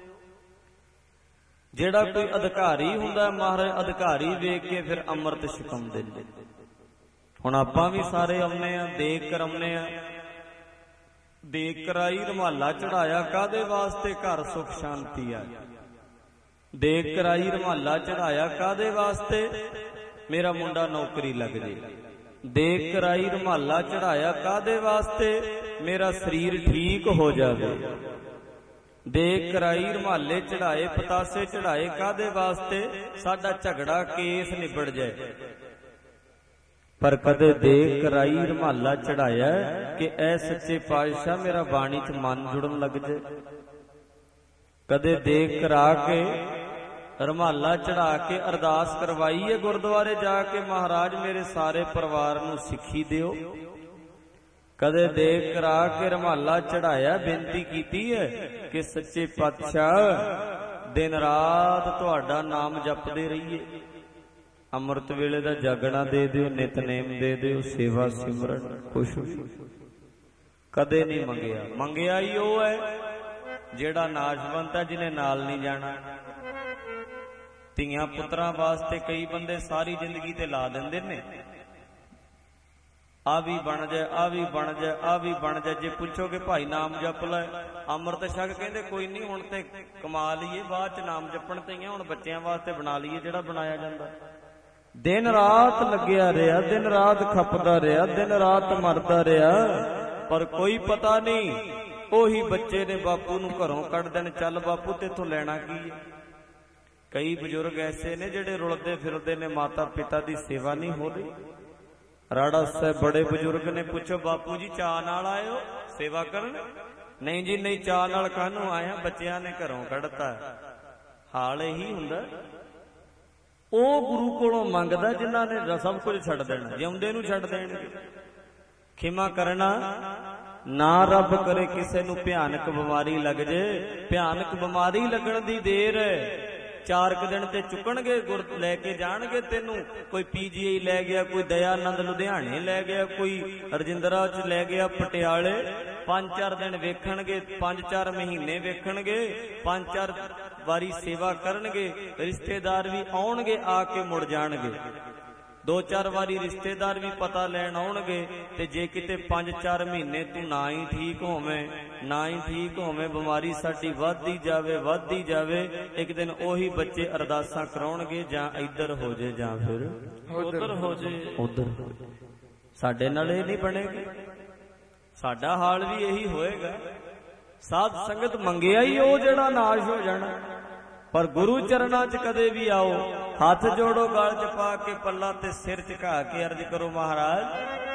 [SPEAKER 3] ਜਿਹੜਾ ਕੋਈ ਅਧਿਕਾਰੀ ਹੁੰਦਾ, ਮਹਾਰਾਜ ਅਧਿਕਾਰੀ ਵੇਖ ਕੇ ਫਿਰ ਅੰਮ੍ਰਿਤ ਛਕਾਉਂਦੇ ਨੇ। ਹੁਣ ਆਪਾਂ ਵੀ ਸਾਰੇ ਆਉਂਦੇ ਆ, ਦੇਖ ਕਰ ਆਉਂਦੇ ਆ। ਦੇਖ ਕਰਾਈ ਰੁਮਾਲਾ ਚੜਾਇਆ ਕਾਹਦੇ ਵਾਸਤੇ? ਘਰ ਸੁੱਖ ਸ਼ਾਂਤੀ ਆ। ਦੇਖ ਕਰਾਈ ਰੁਮਾਲਾ ਚੜਾਇਆ ਕਾਹਦੇ ਵਾਸਤੇ? ਮੇਰਾ ਮੁੰਡਾ ਨੌਕਰੀ ਲੱਗ ਜੇ। ਦੇਖ ਕਰਾਈ ਰੁਮਾਲਾ ਚੜਾਇਆ ਕਾਹਦੇ ਵਾਸਤੇ? ਮੇਰਾ ਸਰੀਰ ਠੀਕ ਹੋ ਜਾਵੇ। ਦੇਖ ਕਰਾਈ ਰੁਮਾਲੇ ਚੜਾਏ, ਪਤਾਸੇ ਚੜਾਏ ਕਾਹਦੇ ਵਾਸਤੇ? ਸਾਡਾ ਝਗੜਾ ਕੇਸ ਨਿਬੜ ਜਾਏ। ਪਰ ਕਦੇ ਦੇਖ ਕਰਾਈ ਰੁਮਾਲਾ ਚੜਾਇਆ ਕਿ ਐ ਸੱਚੇ ਪਾਤਸ਼ਾਹ ਮੇਰਾ ਬਾਣੀ 'ਚ ਮਨ ਜੁੜਨ ਲੱਗ ਜਾਏ। ਕਦੇ ਦੇਖ ਕਰਾ ਕੇ ਰੁਮਾਲਾ ਚੜਾ ਕੇ ਅਰਦਾਸ ਕਰਵਾਈ ਹੈ ਗੁਰਦੁਆਰੇ ਜਾ ਕੇ, ਮਹਾਰਾਜ ਮੇਰੇ ਸਾਰੇ ਪਰਿਵਾਰ ਨੂੰ ਸਿੱਖੀ ਦਿਓ। ਕਦੇ ਦੇਖ ਕਰਾ ਕੇ ਰੁਮਾਲਾ ਚੜਾਇਆ, ਬੇਨਤੀ ਕੀਤੀ ਹੈ ਕਿ ਸੱਚੇ ਪਾਤਸ਼ਾਹ ਦਿਨ ਰਾਤ ਤੁਹਾਡਾ ਨਾਮ ਜਪਦੇ ਰਹੀਏ। ਅੰਮ੍ਰਿਤ ਵੇਲੇ ਦਾ ਜਾਗਣਾ ਦੇ ਦਿਓ, ਨਿਤਨੇਮ ਦੇ ਦਿਓ, ਸੇਵਾ ਸਿਮਰਨ ਕੁਛ ਕਦੇ ਨਹੀਂ ਮੰਗਿਆ। ਮੰਗਿਆ ਹੀ ਉਹ ਹੈ ਜਿਹੜਾ ਨਾਸ਼ਵੰਤ ਹੈ, ਜਿਹਨੇ ਨਾਲ ਨਹੀਂ ਜਾਣਾ। ਧੀਆਂ ਪੁੱਤਰਾਂ ਵਾਸਤੇ ਕਈ ਬੰਦੇ ਸਾਰੀ ਜ਼ਿੰਦਗੀ ਤੇ ਲਾ ਦਿੰਦੇ ਨੇ, ਆ ਵੀ ਬਣ ਜਾਏ, ਆ ਵੀ ਬਣ ਜਾਏ, ਆ ਵੀ ਬਣ ਜਾਏ। ਜੇ ਪੁੱਛੋਗੇ ਭਾਈ ਨਾਮ ਜਪ ਲੈ, ਅੰਮ੍ਰਿਤ ਛਕ, ਕਹਿੰਦੇ ਕੋਈ ਨਹੀਂ ਹੁਣ ਤੇ ਕਮਾ ਲਈਏ, ਬਾਅਦ ਚ ਨਾਮ ਜਪਣ ਤੇ ਹੀ ਆ, ਹੁਣ ਬੱਚਿਆਂ ਵਾਸਤੇ ਬਣਾ ਲਈਏ ਜਿਹੜਾ ਬਣਾਇਆ ਜਾਂਦਾ। ਦਿਨ ਰਾਤ ਲੱਗਿਆ ਰਿਹਾ, ਦਿਨ ਰਾਤ ਖਪਦਾ ਰਿਹਾ, ਦਿਨ ਰਾਤ ਮਰਦਾ ਰਿਹਾ, ਪਰ ਕੋਈ ਪਤਾ ਨਹੀਂ। ਉਹੀ ਬੱਚੇ ਨੇ ਬਾਪੂ ਨੂੰ ਘਰੋਂ ਕੱਢ ਦੇਣ, ਚੱਲ ਬਾਪੂ ਤੇਥੋਂ ਲੈਣਾ ਕੀ ਹੈ? कई बुजुर्ग ऐसे ने जिहड़े रुलदे फिरदे ने, माता पिता की सेवा नहीं हो रही। राड़ा साहब बड़े बुजुर्ग ने, पूछो बापू जी चाह नाल आए हो सेवा करन? नहीं जी नहीं, चाह नाल काहनूं आया, बच्चियां ने घरों कढ़ता। हाल यही हुंदा। ਉਹ ਗੁਰੂ ਕੋਲੋਂ ਮੰਗਦਾ ਜਿਨ੍ਹਾਂ ਨੇ ਸਭ ਕੁਝ ਛੱਡ ਦੇਣਾ, ਜਿਉਂਦੇ ਨੂੰ ਛੱਡ ਦੇਣਗੇ। ਖਿਮਾ ਕਰਨਾ ਨਾ ਰੱਬ ਕਰੇ ਕਿਸੇ ਨੂੰ ਭਿਆਨਕ ਬਿਮਾਰੀ ਲੱਗ ਜੇ। ਭਿਆਨਕ ਬਿਮਾਰੀ ਲੱਗਣ ਦੀ ਦੇਰ ਹੈ, ਚਾਰ ਕੁ ਦਿਨ ਤੇ ਚੁੱਕਣਗੇ, ਗੁਰ ਲੈ ਕੇ ਜਾਣਗੇ ਤੈਨੂੰ। ਕੋਈ ਪੀਜੀਆਈ ਲੈ ਗਿਆ, ਕੋਈ ਦਇਆਨੰਦ ਲੁਧਿਆਣੇ ਲੈ ਗਿਆ, ਕੋਈ ਰਜਿੰਦਰਾ ਚ ਲੈ ਗਿਆ ਪਟਿਆਲੇ। ਪੰਜ ਚਾਰ ਦਿਨ ਵੇਖਣਗੇ, ਪੰਜ ਚਾਰ ਮਹੀਨੇ ਵੇਖਣਗੇ, ਪੰਜ ਚਾਰ ਵਾਰੀ ਸੇਵਾ ਕਰਨਗੇ। ਰਿਸ਼ਤੇਦਾਰ ਵੀ ਆਉਣਗੇ, ਆ ਕੇ ਮੁੜ ਜਾਣਗੇ। ਦੋ ਚਾਰ ਵਾਰੀ ਰਿਸ਼ਤੇਦਾਰ ਵੀ ਪਤਾ ਲੈਣ ਆਉਣਗੇ। ਤੇ ਜੇ ਕਿਤੇ ਪੰਜ ਚਾਰ ਮਹੀਨੇ ਤੂੰ ਨਾ ਹੀ ਠੀਕ ਹੋਵੇਂ, ਨਾ ਹੀ ਠੀਕ ਹੋਵੇਂ, ਬਿਮਾਰੀ ਸਾਡੀ ਵੱਧਦੀ ਜਾਵੇ ਵੱਧਦੀ ਜਾਵੇ, ਇੱਕ ਦਿਨ ਉਹੀ ਬੱਚੇ ਅਰਦਾਸਾਂ ਕਰਾਉਣਗੇ, ਜਾਂ ਇੱਧਰ ਹੋ ਜੇ ਜਾਂ ਫਿਰ ਉੱਧਰ ਹੋ ਜੇ, ਉੱਧਰ। ਸਾਡੇ ਨਾਲ ਇਹ ਨਹੀਂ ਬਣੇਗਾ, ਸਾਡਾ ਹਾਲ ਵੀ ਇਹੀ ਹੋਏਗਾ। ਸਾਧ ਸੰਗਤ ਮੰਗਿਆ ਹੀ ਉਹ ਜਿਹੜਾ ਨਾਸ਼ ਹੋ ਜਾਣਾ। ਪਰ ਗੁਰੂ ਚਰਨਾਂ 'ਚ ਕਦੇ ਵੀ ਆਓ, ਹੱਥ ਜੋੜੋ, ਗਲ 'ਚ ਪਾ ਕੇ ਪੱਲਾ ਤੇ ਸਿਰ ਝੁਕਾ ਕੇ ਅਰਜ਼ ਕਰੋ, ਮਹਾਰਾਜ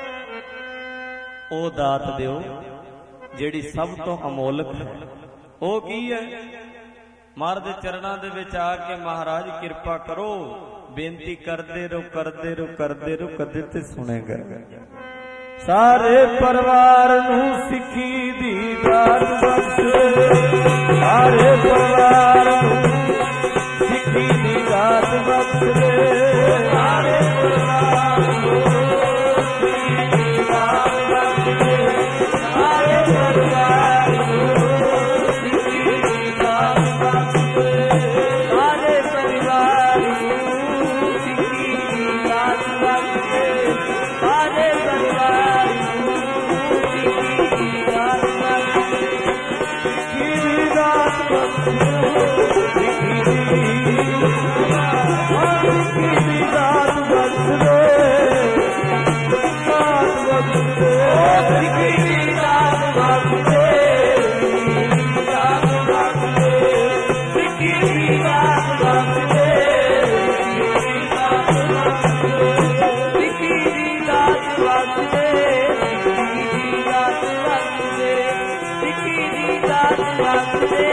[SPEAKER 3] ਉਹ ਦਾਤ ਦਿਓ ਜਿਹੜੀ ਸਭ ਤੋਂ ਅਮੋਲਕ ਹੈ। ਉਹ ਕੀ ਹੈ? ਮਹਾਰਾਜ ਦੇ ਚਰਨਾਂ ਦੇ ਵਿੱਚ ਆ ਕੇ ਮਹਾਰਾਜ ਕਿਰਪਾ ਕਰੋ, ਬੇਨਤੀ ਕਰਦੇ ਰਹੋ ਕਰਦੇ ਰਹੋ ਕਰਦੇ ਰਹੋ, ਕਦੇ ਤੇ ਸੁਣੇਗਾ। ਸਾਰੇ ਪਰਿਵਾਰ ਨੂੰ ਸਿੱਖੀ ਦੀ ਦਾਤ ਬਖਸ਼, ਸਾਰੇ ਪਰਿਵਾਰ ਨੂੰ ਸਿੱਖੀ ਦੀ ਦਾਤ ਬਖਸ਼ ਦੇ। ਸਾਰੇ ਪਰਿਵਾਰ ਨੂੰ ਸਿੱਖੀ ਦੀ ਦਾਤ ਬਖਸ਼ ਦੇ। ਸਾਰੇ ਪਰਿਵਾਰ ਨੂੰ ਸਿੱਖੀ ਦੀ ਦਾਤ ਬਖਸ਼ ਦੇ। ਸਾਰੇ ਪਰਿਵਾਰ ਨੂੰ ਸਿੱਖੀ ਦੀ ਦਾਤ ਬਖਸ਼ ਦੇ। ਸਾਰੇ ਪਰਿਵਾਰ ਨੂੰ ਸਿੱਖੀ ਦੀ ਦਾਤ ਬਖਸ਼ ਦੇ। ਸਿੱਖੀ ਦੀ ਦਾਤ ਬਖਸ਼ ਦੇ। ਸਿੱਖੀ ਦੀ ਦਾਤ ਬਖਸ਼ ਦੇ। ਦਾਤ ਬਖਸ਼ ਦੇ। ਸਿੱਖੀ ਦੀ ਦਾਤ ਬਖਸ਼ ਦੇ। ਦਾਤ ਬਖਸ਼ ਦੇ। ਸਿੱਖੀ ਦੀ ਦਾਤ ਬਖਸ਼ ਦੇ। ਦਾਤ ਬਖਸ਼ ਦੇ। ਸਿੱਖੀ ਦੀ ਦਾਤ ਬਖਸ਼ ਦੇ। ਸਿੱਖੀ ਦੀ ਦਾਤ ਬਖਸ਼ ਦੇ। ਸਿੱਖੀ ਦੀ ਦਾਤ ਬਖਸ਼ ਦੇ।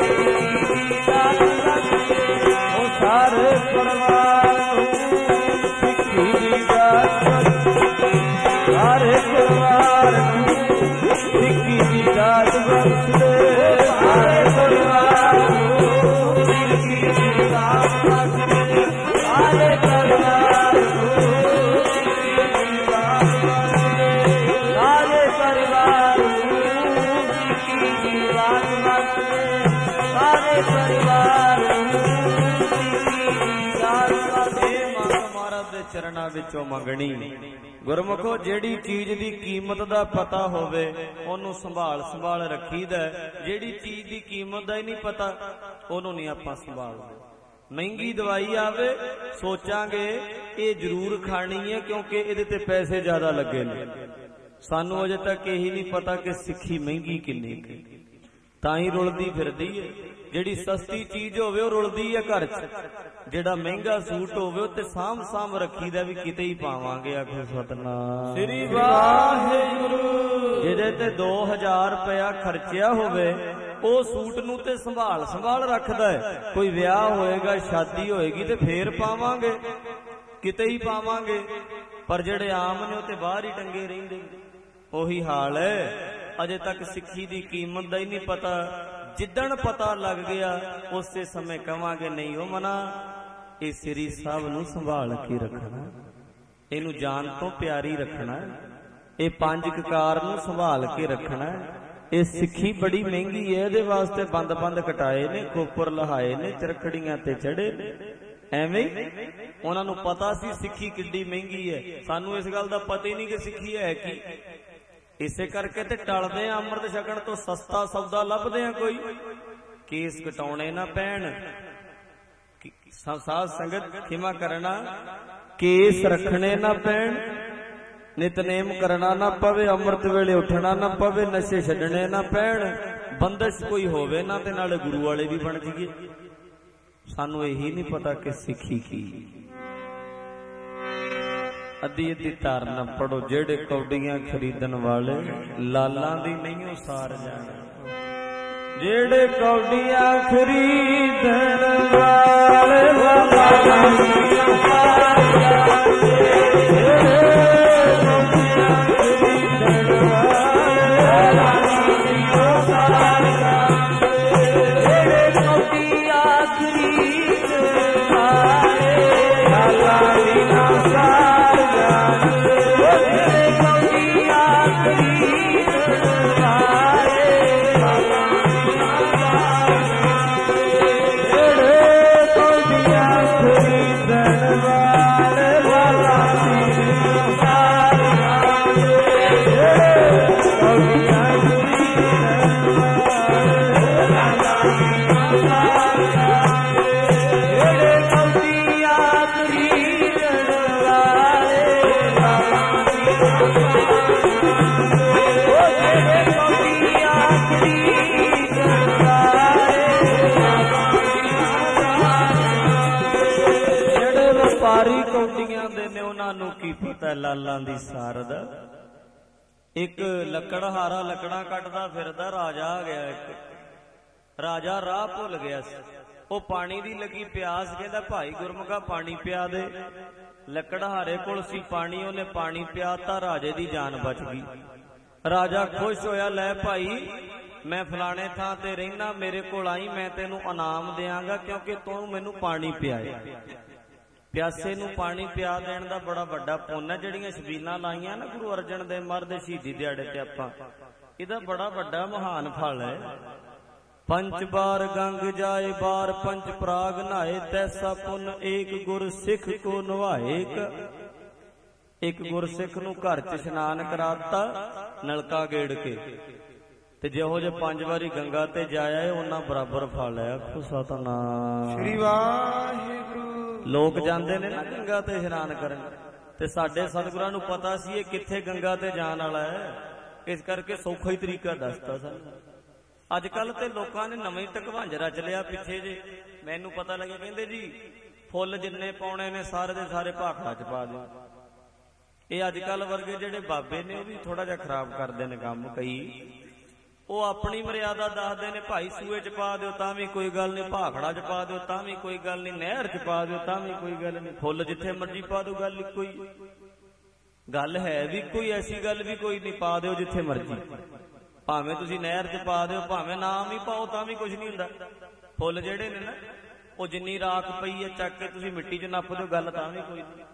[SPEAKER 3] ਉਹ ਸਾਰੇ ਪਰਿਵਾਰ ਨੂੰ ਸਿੱਖੀ ਦੀ ਦਾਤ ਬਖਸ਼। ਸਾਰੇ ਪਰਿਵਾਰ ਨੂੰ ਸਿੱਖੀ ਦੀ ਦਾਤ ਬਖਸ਼ ਦੇ। ਸਾਰੇ ਪਰਿਵਾਰ ਨੂੰ ਸਿੱਖੀ ਦੀ ਦਾਤ ਬਖਸ਼ ਦੇ। ਸਾਰੇ ਪਰਿਵਾਰ ਨੂੰ ਸਿੱਖੀ ਦੀ ਦਾਤ ਬਖਸ਼ ਦੇ। ਸਾਰੇ ਪਰਿਵਾਰ ਨੂੰ ਸਿੱਖੀ ਦੀ ਦਾਤ ਬਖਸ਼ ਦੇ। ਸਾਰੇ ਪਰਿਵਾਰ ਨੂੰ ਸਿੱਖੀ ਦੀ ਦਾਤ ਬਖਸ਼ ਦੇ। ਮੰਗ ਮਹਾਰਾਜ ਦੇ ਚਰਨਾਂ ਵਿੱਚੋਂ ਮੰਗਣੀ। ਗੁਰਮੁਖੋ ਜਿਹੜੀ ਚੀਜ਼ ਦੀ ਕੀਮਤ ਦਾ ਪਤਾ ਹੋਵੇ ਉਹਨੂੰ ਸੰਭਾਲ ਸੰਭਾਲ ਰੱਖੀਦਾ। ਜਿਹੜੀ ਚੀਜ਼ ਦੀ ਕੀਮਤ ਦਾ ਹੀ ਨਹੀਂ ਪਤਾ ਉਹਨੂੰ ਨਹੀਂ ਆਪਾਂ ਸੰਭਾਲਦੇ। ਮਹਿੰਗੀ ਦਵਾਈ ਆਵੇ ਸੋਚਾਂਗੇ ਇਹ ਜ਼ਰੂਰ ਖਾਣੀ ਹੈ ਕਿਉਂਕਿ ਇਹਦੇ ਤੇ ਪੈਸੇ ਜ਼ਿਆਦਾ ਲੱਗੇ ਨੇ। ਸਾਨੂੰ ਅਜੇ ਤੱਕ ਇਹੀ ਨਹੀਂ ਪਤਾ ਕਿ ਸਿੱਖੀ ਮਹਿੰਗੀ ਕਿੰਨੀ ਕੁ, ਤਾਂ ਹੀ ਰੁਲਦੀ ਫਿਰਦੀ ਹੈ। ਜਿਹੜੀ ਸਸਤੀ ਚੀਜ਼ ਹੋਵੇ ਉਹ ਰੁਲਦੀ ਹੈ ਘਰ 'ਚ, ਜਿਹੜਾ ਮਹਿੰਗਾ ਸੂਟ ਹੋਵੇ ਉਹ ਤੇ ਸਾਂਭ ਸਾਂਭ ਰੱਖੀਦਾ ਵੀ ਕਿਤੇ ਹੀ ਪਾਵਾਂਗੇ। ਆਖੋ ਸਤਨਾਮ ਸ੍ਰੀ ਵਾਹਿਗੁਰੂ। ਜਿਹਦੇ ਤੇ ਦੋ ਹਜ਼ਾਰ ਰੁਪਇਆ ਖਰਚਿਆ ਹੋਵੇ ਉਹ ਸੂਟ ਨੂੰ ਤੇ ਸੰਭਾਲ ਸੰਭਾਲ ਰੱਖਦਾ ਹੈ। ਕੋਈ ਵਿਆਹ ਹੋਏਗਾ, ਸ਼ਾਦੀ ਹੋਏਗੀ ਤੇ ਫੇਰ ਪਾਵਾਂਗੇ, ਕਿਤੇ ਹੀ ਪਾਵਾਂਗੇ। ਪਰ ਜਿਹੜੇ ਆਮ ਨੇ ਉਹ ਤੇ ਬਾਹਰ ਹੀ ਟੰਗੇ ਰਹਿੰਦੇ। ਉਹੀ ਹਾਲ ਹੈ। ਅਜੇ ਤੱਕ ਸਿੱਖੀ ਦੀ ਕੀਮਤ ਦਾ ਹੀ ਨਹੀਂ ਪਤਾ। ਜਿੱਦਣ ਪਤਾ ਲੱਗ ਗਿਆ ਉਸੇ ਸਮੇਂ ਕਵਾਂਗੇ ਨਹੀਂ ਉਹ ਮਨਾ, ਇਹ ਸ੍ਰੀ ਸਾਹਿਬ ਨੂੰ ਸੰਭਾਲ ਕੇ ਰੱਖਣਾ, ਇਹਨੂੰ ਜਾਨ ਤੋਂ ਪਿਆਰੀ ਰੱਖਣਾ, ਇਹ ਪੰਜ ਕਕਾਰ ਨੂੰ ਸੰਭਾਲ ਕੇ ਰੱਖਣਾ। ਇਹ ਸਿੱਖੀ ਬੜੀ ਮਹਿੰਗੀ ਹੈ, ਇਹਦੇ ਵਾਸਤੇ ਬੰਦ ਬੰਦ ਕਟਾਏ ਨੇ, ਕੋਪਰ ਲਹਾਏ ਨੇ, ਚਰਖੜੀਆਂ ਤੇ ਚੜੇ ਨੇ। ਐਵੇਂ ਉਹਨਾਂ ਨੂੰ ਪਤਾ ਸੀ ਸਿੱਖੀ ਕਿੱਡੀ ਮਹਿੰਗੀ ਹੈ। ਸਾਨੂੰ ਇਸ ਗੱਲ ਦਾ ਪਤਾ ਹੀ ਨਹੀਂ ਕਿ ਸਿੱਖੀ ਹੈ ਕੀ। ਇਸੇ ਕਰਕੇ ਤੇ ਟਲਦੇ ਆ, ਅੰਮ੍ਰਿਤ ਛਕਣ ਤੋਂ ਸਸਤਾ ਸੌਦਾ ਲੱਭਦੇ ਆ। ਕੋਈ ਕੇਸ ਕਟਾਉਣੇ ਨਾ ਪੈਣ। ਸਾਧ ਸੰਗਤ ਖਿਮਾ ਕਰਨਾ, ਕੇਸ ਰੱਖਣੇ ਨਾ ਪੈਣ, ਨਿਤਨੇਮ ਕਰਨਾ ਨਾ ਪਵੇ, ਅੰਮ੍ਰਿਤ ਵੇਲੇ ਉੱਠਣਾ ਨਾ ਪਵੇ, ਨਸ਼ੇ ਛੱਡਣੇ ਨਾ ਪੈਣ, ਬੰਦਸ਼ ਕੋਈ ਹੋਵੇ ਨਾ ਤੇ ਨਾਲੇ ਗੁਰੂ ਵਾਲੇ ਵੀ ਬਣ ਜਾਈਏ। सानू यही नहीं पता कि सिखी की। अद्धी अद्धी धारना पढ़ो, जेड़े कौडियां खरीदन वाले लालां दी नहीं उसार जाने। जेड़े कौडियां खरीदन वाले लालां दी उसार जाने। लालां दी सार दा एक लकड़हारा लकड़ा कटदा फिरदा राजा आ गया। एक राजा राह भुल गया सी, वो पानी दी लगी प्यास, कहदा भाई गुरमुखा पानी पिया दे। लकड़हारे कोल सी पानी, उन्हें पानी पियाता, राजे दी जान बच गई। राजा खुश होया, लै भाई मैं फलाने थां ते रहना, मेरे कोल आई, मैं तेनू इनाम देंगा क्योंकि तू मैनू पानी पियाए। प्यासे नू पानी पिया देण दा बड़ा वड्डा पुण्य है। जिहड़ियां छबीलां लाईयां ना गुरु अर्जन देव महाराज दे शहीदी दिहाड़े ते आपां, इहदा बड़ा वड्डा महान फल है। पंच बार गंग जाए बार पंच पराग नहाए, तैसा पुण्य एक गुर सिख को नवाए। एक गुर सिख नू घर च इशनान कराता नलका गेड़ के, ते जिहो जे पंज वारी गंगा ते जाया है उन्ना बराबर फल है। आखो सतनाम श्री वाहिगुरू। लोग जाते ने ना गंगा ते इशनान करन, ते साडे सतगुरां नूं पता सी ये कित्थे गंगा ते जाण वाला है, इस करके सौखा ही तरीका दसता सानूं। अजकल ते लोकां ने नवां ही ढकवांज रच लिया। पिछे जे मैनूं पता लगे, कहंदे जी फुੱਲ जिन्ने पाउणे ने सारे दे सारे भाखड़ा च पा दिओ। ये अजकल वर्गे जिहड़े बाबे ने वो भी थोड़ा जिहा खराब करदे ने काम। कई वो अपनी मर्यादा दसदे ने, भाई सूए च पा दिओ तां भी कोई गल नहीं, भाखड़ा च पा दिओ तां भी कोई गल नहीं, नहर च पा दिओ तां भी कोई गल नहीं, फुੱਲ जिथे मर्जी पा दिओ, गल इक्को ही। गल है भी कोई ऐसी गल भी कोई नहीं, पा दिओ जिथे मर्जी, भावें तुसीं नहर च पा दिओ, भावें नाम ही पाओ तां भी कुछ नहीं हुंदा। फुੱਲ जिहड़े ने ना वो जिन्नी राख पई है चक के तुसीं मिट्टी च नप दिओ, गल तां भी कोई नहीं।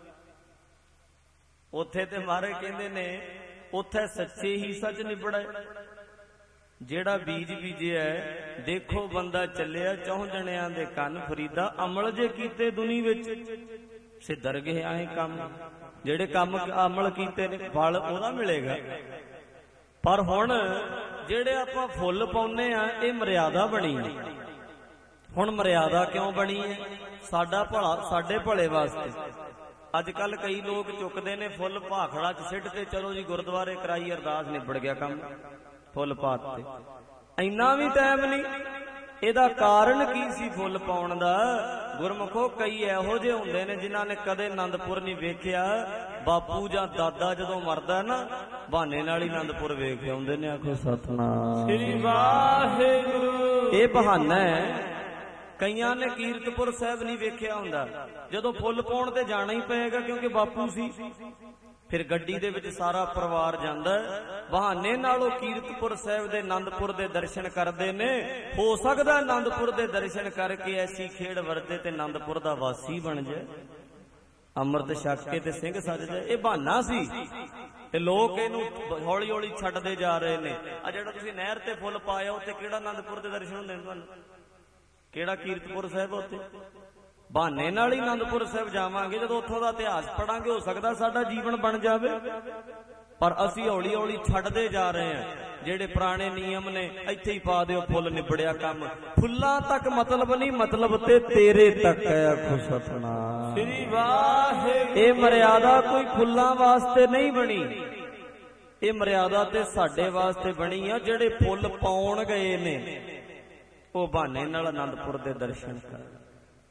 [SPEAKER 3] उत्थे ते महाराज कहंदे ने उत्थे सच्चे ही सच निबड़ा। जेड़ा बीज बीजे है देखो बंदा चलिया, चौं जणियां दे कन फरीदा, अमल जे कीते दुनी विच सिद्धर गए आए काम। जेड़े काम अमल कीते ने फल ओदा मिलेगा। पर हुण जेड़े आपां फुੱਲ पाउने आ ये मर्यादा बनी है। हुण मर्यादा क्यों बनी है? साडा भला, साडे भले वास्ते। अजकल कई लोग चुकते ने फुੱਲ भाखड़ा च सिੱਟ ते, चलो जी गुरुद्वारे कराई अरदास निबड़ गया काम, फुੱਲ पाते। इन्ना भी टाइम नहीं। ਇਹਦਾ ਕਾਰਨ ਕੀ ਸੀ ਫੁੱਲ ਪਾਉਣ ਦਾ? ਗੁਰਮੁਖੋ ਕਈ ਇਹੋ ਜਿਹੇ ਹੁੰਦੇ ਨੇ ਜਿਨ੍ਹਾਂ ਨੇ ਕਦੇ ਆਨੰਦਪੁਰ ਨਹੀਂ ਵੇਖਿਆ। ਬਾਪੂ ਜਾਂ ਦਾਦਾ ਜਦੋਂ ਮਰਦਾ ਨਾ ਬਹਾਨੇ ਨਾਲ ਹੀ ਆਨੰਦਪੁਰ ਵੇਖ ਆਉਂਦੇ ਨੇ। ਆਖੋ ਸਤਨਾਮ ਸ੍ਰੀ ਵਾਹਿਗੁਰੂ। ਇਹ ਬਹਾਨਾ ਹੈ। ਕਈਆਂ ਨੇ ਕੀਰਤਪੁਰ ਸਾਹਿਬ ਨਹੀਂ ਵੇਖਿਆ ਹੁੰਦਾ, ਜਦੋਂ ਫੁੱਲ ਪਾਉਣ ਤੇ ਜਾਣਾ ਹੀ ਪਏਗਾ ਕਿਉਂਕਿ ਬਾਪੂ ਸੀ। फिर गड्डी दे विच सारा परिवार जांदा, बहाने नालों कीरतपुर साहिब दे आनंदपुर दे दर्शन करदे ने। हो सकदा आनंदपुर दे दर्शन करके ऐसी खेड़ वरते ते आनंदपुर दा वासी बन जाए, अमृत छक के ते सिंह सज जाए। ये बहाना सी ते लोग इहनूं हौली हौली छड्डदे जा रहे ने। आ जिहड़ा तुसीं नहर ते फुੱਲ पाया उत्ते किहड़ा आनंदपुर दे दर्शन हुंदे ने तुहानूं? किहड़ा कीरतपुर साहिब उत्ते? बहाने नाल ही आनंदपुर साहिब जावांगे। जदों उत्थों दा इतिहास पढ़ांगे हो सकदा साडा जीवन बन जावे, पर असीं हौली हौली छड्डदे जा रहे हैं। जेड़े पुराने नियम ने इत्थे ही पा दिओ, फुੱਲ निबड़िया काम। फुੱਲਾਂ तक मतलब नहीं, मतलब ते तेरे तक है। आखो सतनाम श्री वाहिगुरू। ये मर्यादा कोई फुੱਲਾਂ वास्ते नहीं बनी, ये मर्यादा ते साडे वास्ते बनी आ। जेड़े फुੱਲ पाउण गए ने वो बहाने नाल आनंदपुर दे दर्शन कर।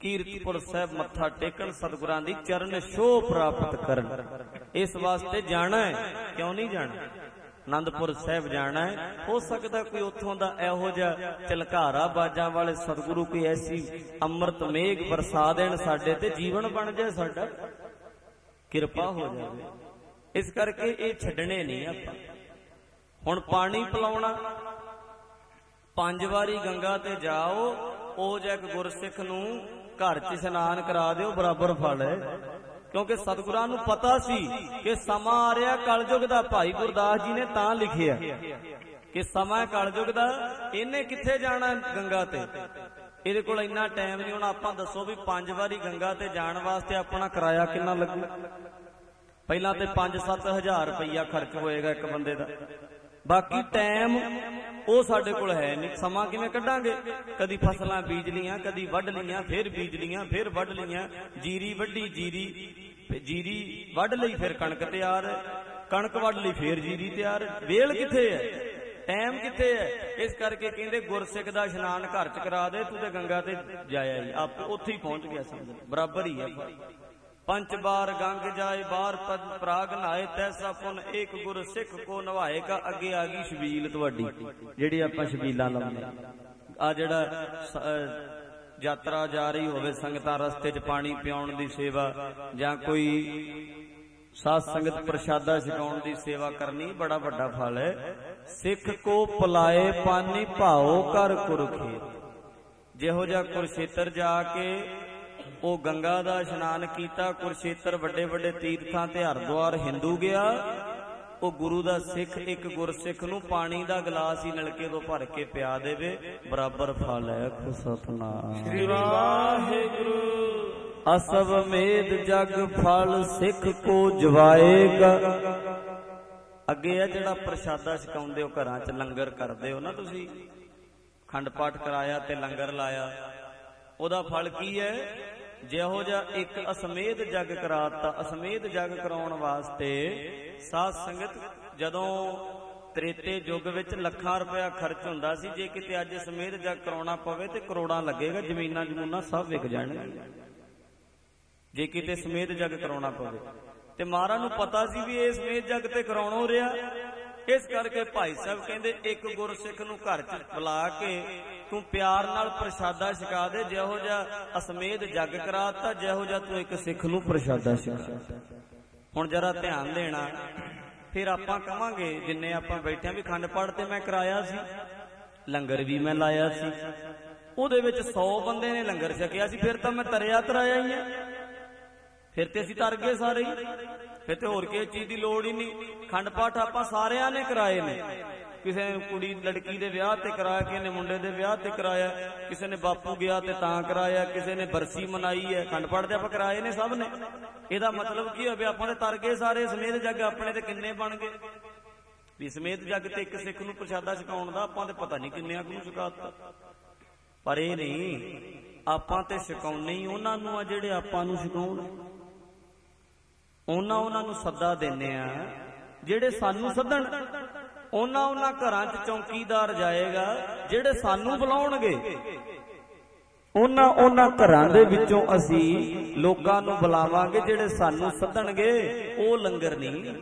[SPEAKER 3] ਕੀਰਤਪੁਰ ਸਾਹਿਬ ਮੱਥਾ ਟੇਕਣ, ਸਤਿਗੁਰਾਂ ਦੀ ਚਰਨ ਛੋਹ ਪ੍ਰਾਪਤ ਕਰਨ। ਇਸ ਵਾਸਤੇ ਜਾਣਾ ਹੈ, ਕਿਉਂ ਨਹੀਂ ਜਾਣਾ? ਆਨੰਦਪੁਰ ਸਾਹਿਬ ਜਾਣਾ ਹੈ। ਹੋ ਸਕਦਾ ਕੋਈ ਉੱਥੋਂ ਦਾ ਇਹੋ ਜਿਹਾ ਝਲਕਾਰਾ ਬਾਜਾਂ ਵਾਲੇ ਸਤਿਗੁਰੂ ਕੋਈ ਐਸੀ ਅੰਮ੍ਰਿਤ ਮੇਘ ਵਰਸਾ ਦੇਣ ਸਾਡੇ ਤੇ, ਜੀਵਨ ਬਣ ਜਾਏ ਸਾਡਾ, ਕਿਰਪਾ ਹੋ ਜਾਵੇ। ਇਸ ਕਰਕੇ ਇਹ ਛੱਡਣੇ ਨਹੀਂ ਆਪਾਂ। ਹੁਣ ਪਾਣੀ ਪਿਲਾਉਣਾ, ਪੰਜ ਵਾਰੀ ਗੰਗਾ ਤੇ ਜਾਓ, ਉਹ ਜੇ ਇੱਕ ਗੁਰਸਿੱਖ ਨੂੰ ਘਰ 'ਚ ਇਸ਼ਨਾਨ ਕਰਾ ਦਿਓ, ਬਰਾਬਰ ਫਲ ਹੈ। ਕਿਉਂਕਿ ਸਤਿਗੁਰਾਂ ਨੂੰ ਪਤਾ ਸੀ ਕਿ ਸਮਾਂ ਆ ਰਿਹਾ ਕਲਯੁਗ ਦਾ। ਭਾਈ ਗੁਰਦਾਸ ਜੀ ਨੇ ਤਾਂ ਲਿਖਿਆ ਕਿ ਸਮਾਂ ਕਲਯੁਗ ਦਾ, ਇਹਨੇ ਕਿੱਥੇ ਜਾਣਾ ਗੰਗਾ ਤੇ, ਇਹਦੇ ਕੋਲ ਇੰਨਾ ਟਾਈਮ ਨਹੀਂ। ਹੁਣ ਆਪਾਂ ਦੱਸੋ ਵੀ ਪੰਜ ਵਾਰੀ ਗੰਗਾ ਤੇ ਜਾਣ ਵਾਸਤੇ ਆਪਣਾ ਕਿਰਾਇਆ ਕਿੰਨਾ ਲੱਗੂ? ਪਹਿਲਾਂ ਤੇ ਪੰਜ ਸੱਤ ਹਜ਼ਾਰ ਰੁਪਈਆ ਖਰਚ ਹੋਏਗਾ ਇੱਕ ਬੰਦੇ ਦਾ। ਬਾਕੀ ਟਾਈਮ ਉਹ ਸਾਡੇ ਕੋਲ ਹੈ ਨਹੀਂ। ਸਮਾਂ ਕਿਵੇਂ ਕੱਢਾਂਗੇ? ਕਦੀ ਫਸਲਾਂ ਬੀਜ ਲੀਆਂ, ਕਦੀ ਵੱਢ ਲੀਆਂ, ਫਿਰ ਬੀਜ ਲੀਆਂ, ਫਿਰ ਵੱਢ ਲੀਆਂ, ਜੀਰੀ ਵੱਢੀ, ਜੀਰੀ ਜੀਰੀ ਵੱਢ ਲਈ, ਫਿਰ ਕਣਕ ਤਿਆਰ, ਕਣਕ ਵੱਢ ਲਈ, ਫਿਰ ਜੀਰੀ ਤਿਆਰ। ਵੇਲ ਕਿੱਥੇ ਹੈ? ਟਾਈਮ ਕਿੱਥੇ ਹੈ? ਇਸ ਕਰਕੇ ਕਹਿੰਦੇ ਗੁਰਸਿੱਖ ਦਾ ਇਸ਼ਨਾਨ ਘਰ 'ਚ ਕਰਾ ਦੇ, ਤੂੰ ਤੇ ਗੰਗਾ ਤੇ ਜਾਇਆ ਹੀ, ਆਪ ਉੱਥੇ ਹੀ ਪਹੁੰਚ ਗਿਆ, ਸਮਝ ਬਰਾਬਰ ਹੀ ਹੈ। ਪੰਜ ਬਾਰ ਗੰਗ ਜਾਏ ਬਾਰ ਪ੍ਰਾਗ ਨਹਾਏ, ਤੈਸਾ ਪੁਨ ਏਕ ਗੁਰ ਸਿੱਖ ਕੋ ਨਵਾਏਗਾ। ਅੱਗੇ ਆ ਗਈ ਛਬੀਲ ਤੁਹਾਡੀ, ਜਿਹੜੀ ਆਪਾਂ ਛਬੀਲਾਂ ਲਾਉਂਦੇ ਆ। ਜਿਹੜਾ ਯਾਤਰਾ ਜਾ ਰਹੀ ਹੋਵੇ, ਸੰਗਤਾਂ ਰਸਤੇ 'ਚ ਪਾਣੀ ਪਿਆਉਣ ਦੀ ਸੇਵਾ, ਜਾਂ ਕੋਈ ਸਾਧ ਸੰਗਤ ਪ੍ਰਸ਼ਾਦਾ ਛਕਾਉਣ ਦੀ ਸੇਵਾ ਕਰਨੀ, ਬੜਾ ਵੱਡਾ ਫਲ ਹੈ। ਸਿੱਖ ਕੋ ਪਲਾਏ ਪਾਨੀ ਭਾਓ ਕਰ ਕੁਰਖੇਤ। ਜਿਹੋ ਜਿਹਾ ਕੁਰਸ਼ੇਤਰ ਜਾ ਕੇ ਉਹ ਗੰਗਾ ਦਾ ਇਸ਼ਨਾਨ ਕੀਤਾ, ਕੁਰਸ਼ੇਤਰ ਵੱਡੇ ਵੱਡੇ ਤੀਰਥਾਂ ਤੇ ਹਰਿਦੁਆਰ ਹਿੰਦੂ ਗਿਆ, ਉਹ ਗੁਰੂ ਦਾ ਸਿੱਖ ਇੱਕ ਗੁਰਸਿੱਖ ਨੂੰ ਪਾਣੀ ਦਾ ਗਲਾਸ ਹੀ ਨਲਕੇ ਤੋਂ ਭਰ ਕੇ ਪਿਆ ਦੇਵੇ, ਬਰਾਬਰ ਫਲ ਹੈ। ਸਤਿਨਾਮ ਸ੍ਰੀ ਵਾਹਿਗੁਰੂ। ਅਸਵ ਮੇਧ ਜਗ ਫਲ ਸਿੱਖ ਕੋ ਜਵਾਏਗਾ। ਅੱਗੇ ਆ ਜਿਹੜਾ ਪ੍ਰਸ਼ਾਦਾ ਛਕਾਉਂਦੇ ਹੋ, ਘਰਾਂ 'ਚ ਲੰਗਰ ਕਰਦੇ ਹੋ ਨਾ ਤੁਸੀਂ, ਖੰਡ ਪਾਠ ਕਰਾਇਆ ਤੇ ਲੰਗਰ ਲਾਇਆ, ਉਹਦਾ ਫਲ ਕੀ ਹੈ? ਜਿਹੋ ਜਿਹਾ ਇੱਕ ਅਸਮੇਧ ਜਗ ਕਰਾਤਾ। ਅਸਮੇਧ ਜਗ ਕਰਾਉਣ ਵਾਸਤੇ ਸਾਧ ਸੰਗਤ, ਜਦੋਂ ਤ੍ਰੇਤੇ ਯੁੱਗ ਵਿੱਚ ਲੱਖਾਂ ਰੁਪਇਆ ਖਰਚ ਹੁੰਦਾ ਸੀ, ਜੇ ਕਿਤੇ ਅੱਜ ਅਸਮੇਧ ਜਗ ਕਰਾਉਣਾ ਪਵੇ ਤੇ ਕਰੋੜਾਂ ਲੱਗੇਗਾ, ਜ਼ਮੀਨਾਂ ਜਮੂਨਾਂ ਸਭ ਵਿਕ ਜਾਣਗੀਆਂ ਜੇ ਕਿਤੇ ਸਮੇਧ ਜਗ ਕਰਾਉਣਾ ਪਵੇ। ਤੇ ਮਹਾਰਾਜ ਨੂੰ ਪਤਾ ਸੀ ਵੀ ਇਹ ਸਮੇਧ ਜਗ ਤੇ ਕਰਾਉਣੋਂ ਰਿਹਾ। ਇਸ ਕਰਕੇ ਭਾਈ ਸਾਹਿਬ ਕਹਿੰਦੇ ਇੱਕ ਗੁਰਸਿੱਖ ਨੂੰ ਘਰ 'ਚ ਬੁਲਾ ਕੇ ਤੂੰ ਪਿਆਰ ਨਾਲ ਪ੍ਰਸ਼ਾਦਾ ਛਕਾ ਦੇ, ਜਿਹੋ ਜਿਹਾ ਅਸਮੇਧ ਜਗ ਕਰਾਤਾ, ਜਿਹੋ ਜਿਹਾ ਤੂੰ ਇੱਕ ਸਿੱਖ ਨੂੰ ਪ੍ਰਸ਼ਾਦਾ ਛਕਾ। ਹੁਣ ਜਰਾ ਧਿਆਨ ਦੇਣਾ, ਫਿਰ ਆਪਾਂ ਕਵਾਂਗੇ ਜਿੰਨੇ ਆਪਾਂ ਬੈਠੇ ਵੀ ਖੰਡ ਪਾਠ ਤੇ ਮੈਂ ਕਰਾਇਆ ਸੀ, ਲੰਗਰ ਵੀ ਮੈਂ ਲਾਇਆ ਸੀ, ਉਹਦੇ ਵਿੱਚ ਸੌ ਬੰਦੇ ਨੇ ਲੰਗਰ ਛਕਿਆ ਸੀ, ਫਿਰ ਤਾਂ ਮੈਂ ਤਰਿਆ ਤਰਾਇਆ ਹੀ ਆ, ਫਿਰ ਤੇ ਅਸੀਂ ਤਰ ਗਏ ਸਾਰੇ ਹੀ, ਫਿਰ ਤੇ ਹੋਰ ਕਿਸੇ ਚੀਜ਼ ਦੀ ਲੋੜ ਹੀ ਨਹੀਂ। ਖੰਡ ਪਾਠ ਆਪਾਂ ਸਾਰਿਆਂ ਨੇ ਕਰਾਏ ਨੇ, ਕਿਸੇ ਨੇ ਕੁੜੀ ਲੜਕੀ ਦੇ ਵਿਆਹ ਤੇ ਕਰਾਇਆ, ਕਿਸੇ ਨੇ ਮੁੰਡੇ ਦੇ ਵਿਆਹ ਤੇ ਕਰਾਇਆ, ਕਿਸੇ ਨੇ ਬਾਪੂ ਗਿਆ ਤੇ ਤਾਂ ਕਰਾਇਆ, ਕਿਸੇ ਨੇ ਬਰਸੀ ਮਨਾਈ ਹੈ, ਖੰਡ ਪਾਠ ਤੇ ਆਪਾਂ ਕਰਾਏ ਨੇ ਸਭ ਨੇ। ਇਹਦਾ ਮਤਲਬ ਕੀ ਹੋਵੇ? ਆਪਾਂ ਨੇ ਤਰ ਗਏ ਸਾਰੇ। ਸਮੇਤ ਜੱਗ ਆਪਣੇ ਤੇ ਕਿੰਨੇ ਬਣ ਗਏ ਵੀ ਸਮੇਤ ਜੱਗ ਤੇ ਇੱਕ ਸਿੱਖ ਨੂੰ ਪ੍ਰਸ਼ਾਦਾ ਛਕਾਉਣ ਦਾ ਆਪਾਂ ਤੇ ਪਤਾ ਨਹੀਂ ਕਿੰਨਿਆਂ ਨੂੰ ਛਕਾਤਾ। ਪਰ ਇਹ ਨਹੀਂ, ਆਪਾਂ ਤੇ ਛਕਾਉਣੇ ਹੀ ਉਹਨਾਂ ਨੂੰ ਆ ਜਿਹੜੇ ਆਪਾਂ ਨੂੰ ਛਕਾਉਣ। ਉਹਨਾਂ ਉਹਨਾਂ ਨੂੰ ਸੱਦਾ ਦਿੰਦੇ ਆ ਜਿਹੜੇ ਸਾਨੂੰ ਸੱਦਣ। ਉਹਨਾਂ ਉਹਨਾਂ ਘਰਾਂ 'ਚ ਚੌਕੀਦਾਰ ਜਾਏਗਾ ਜਿਹੜੇ ਸਾਨੂੰ ਬੁਲਾਉਣਗੇ। ਉਹਨਾਂ ਉਹਨਾਂ ਘਰਾਂ ਦੇ ਵਿੱਚੋਂ ਅਸੀਂ ਲੋਕਾਂ ਨੂੰ ਬੁਲਾਵਾਂਗੇ ਜਿਹੜੇ ਸਾਨੂੰ ਸੱਦਣਗੇ। ਉਹ ਲੰਗਰ ਨਹੀਂ।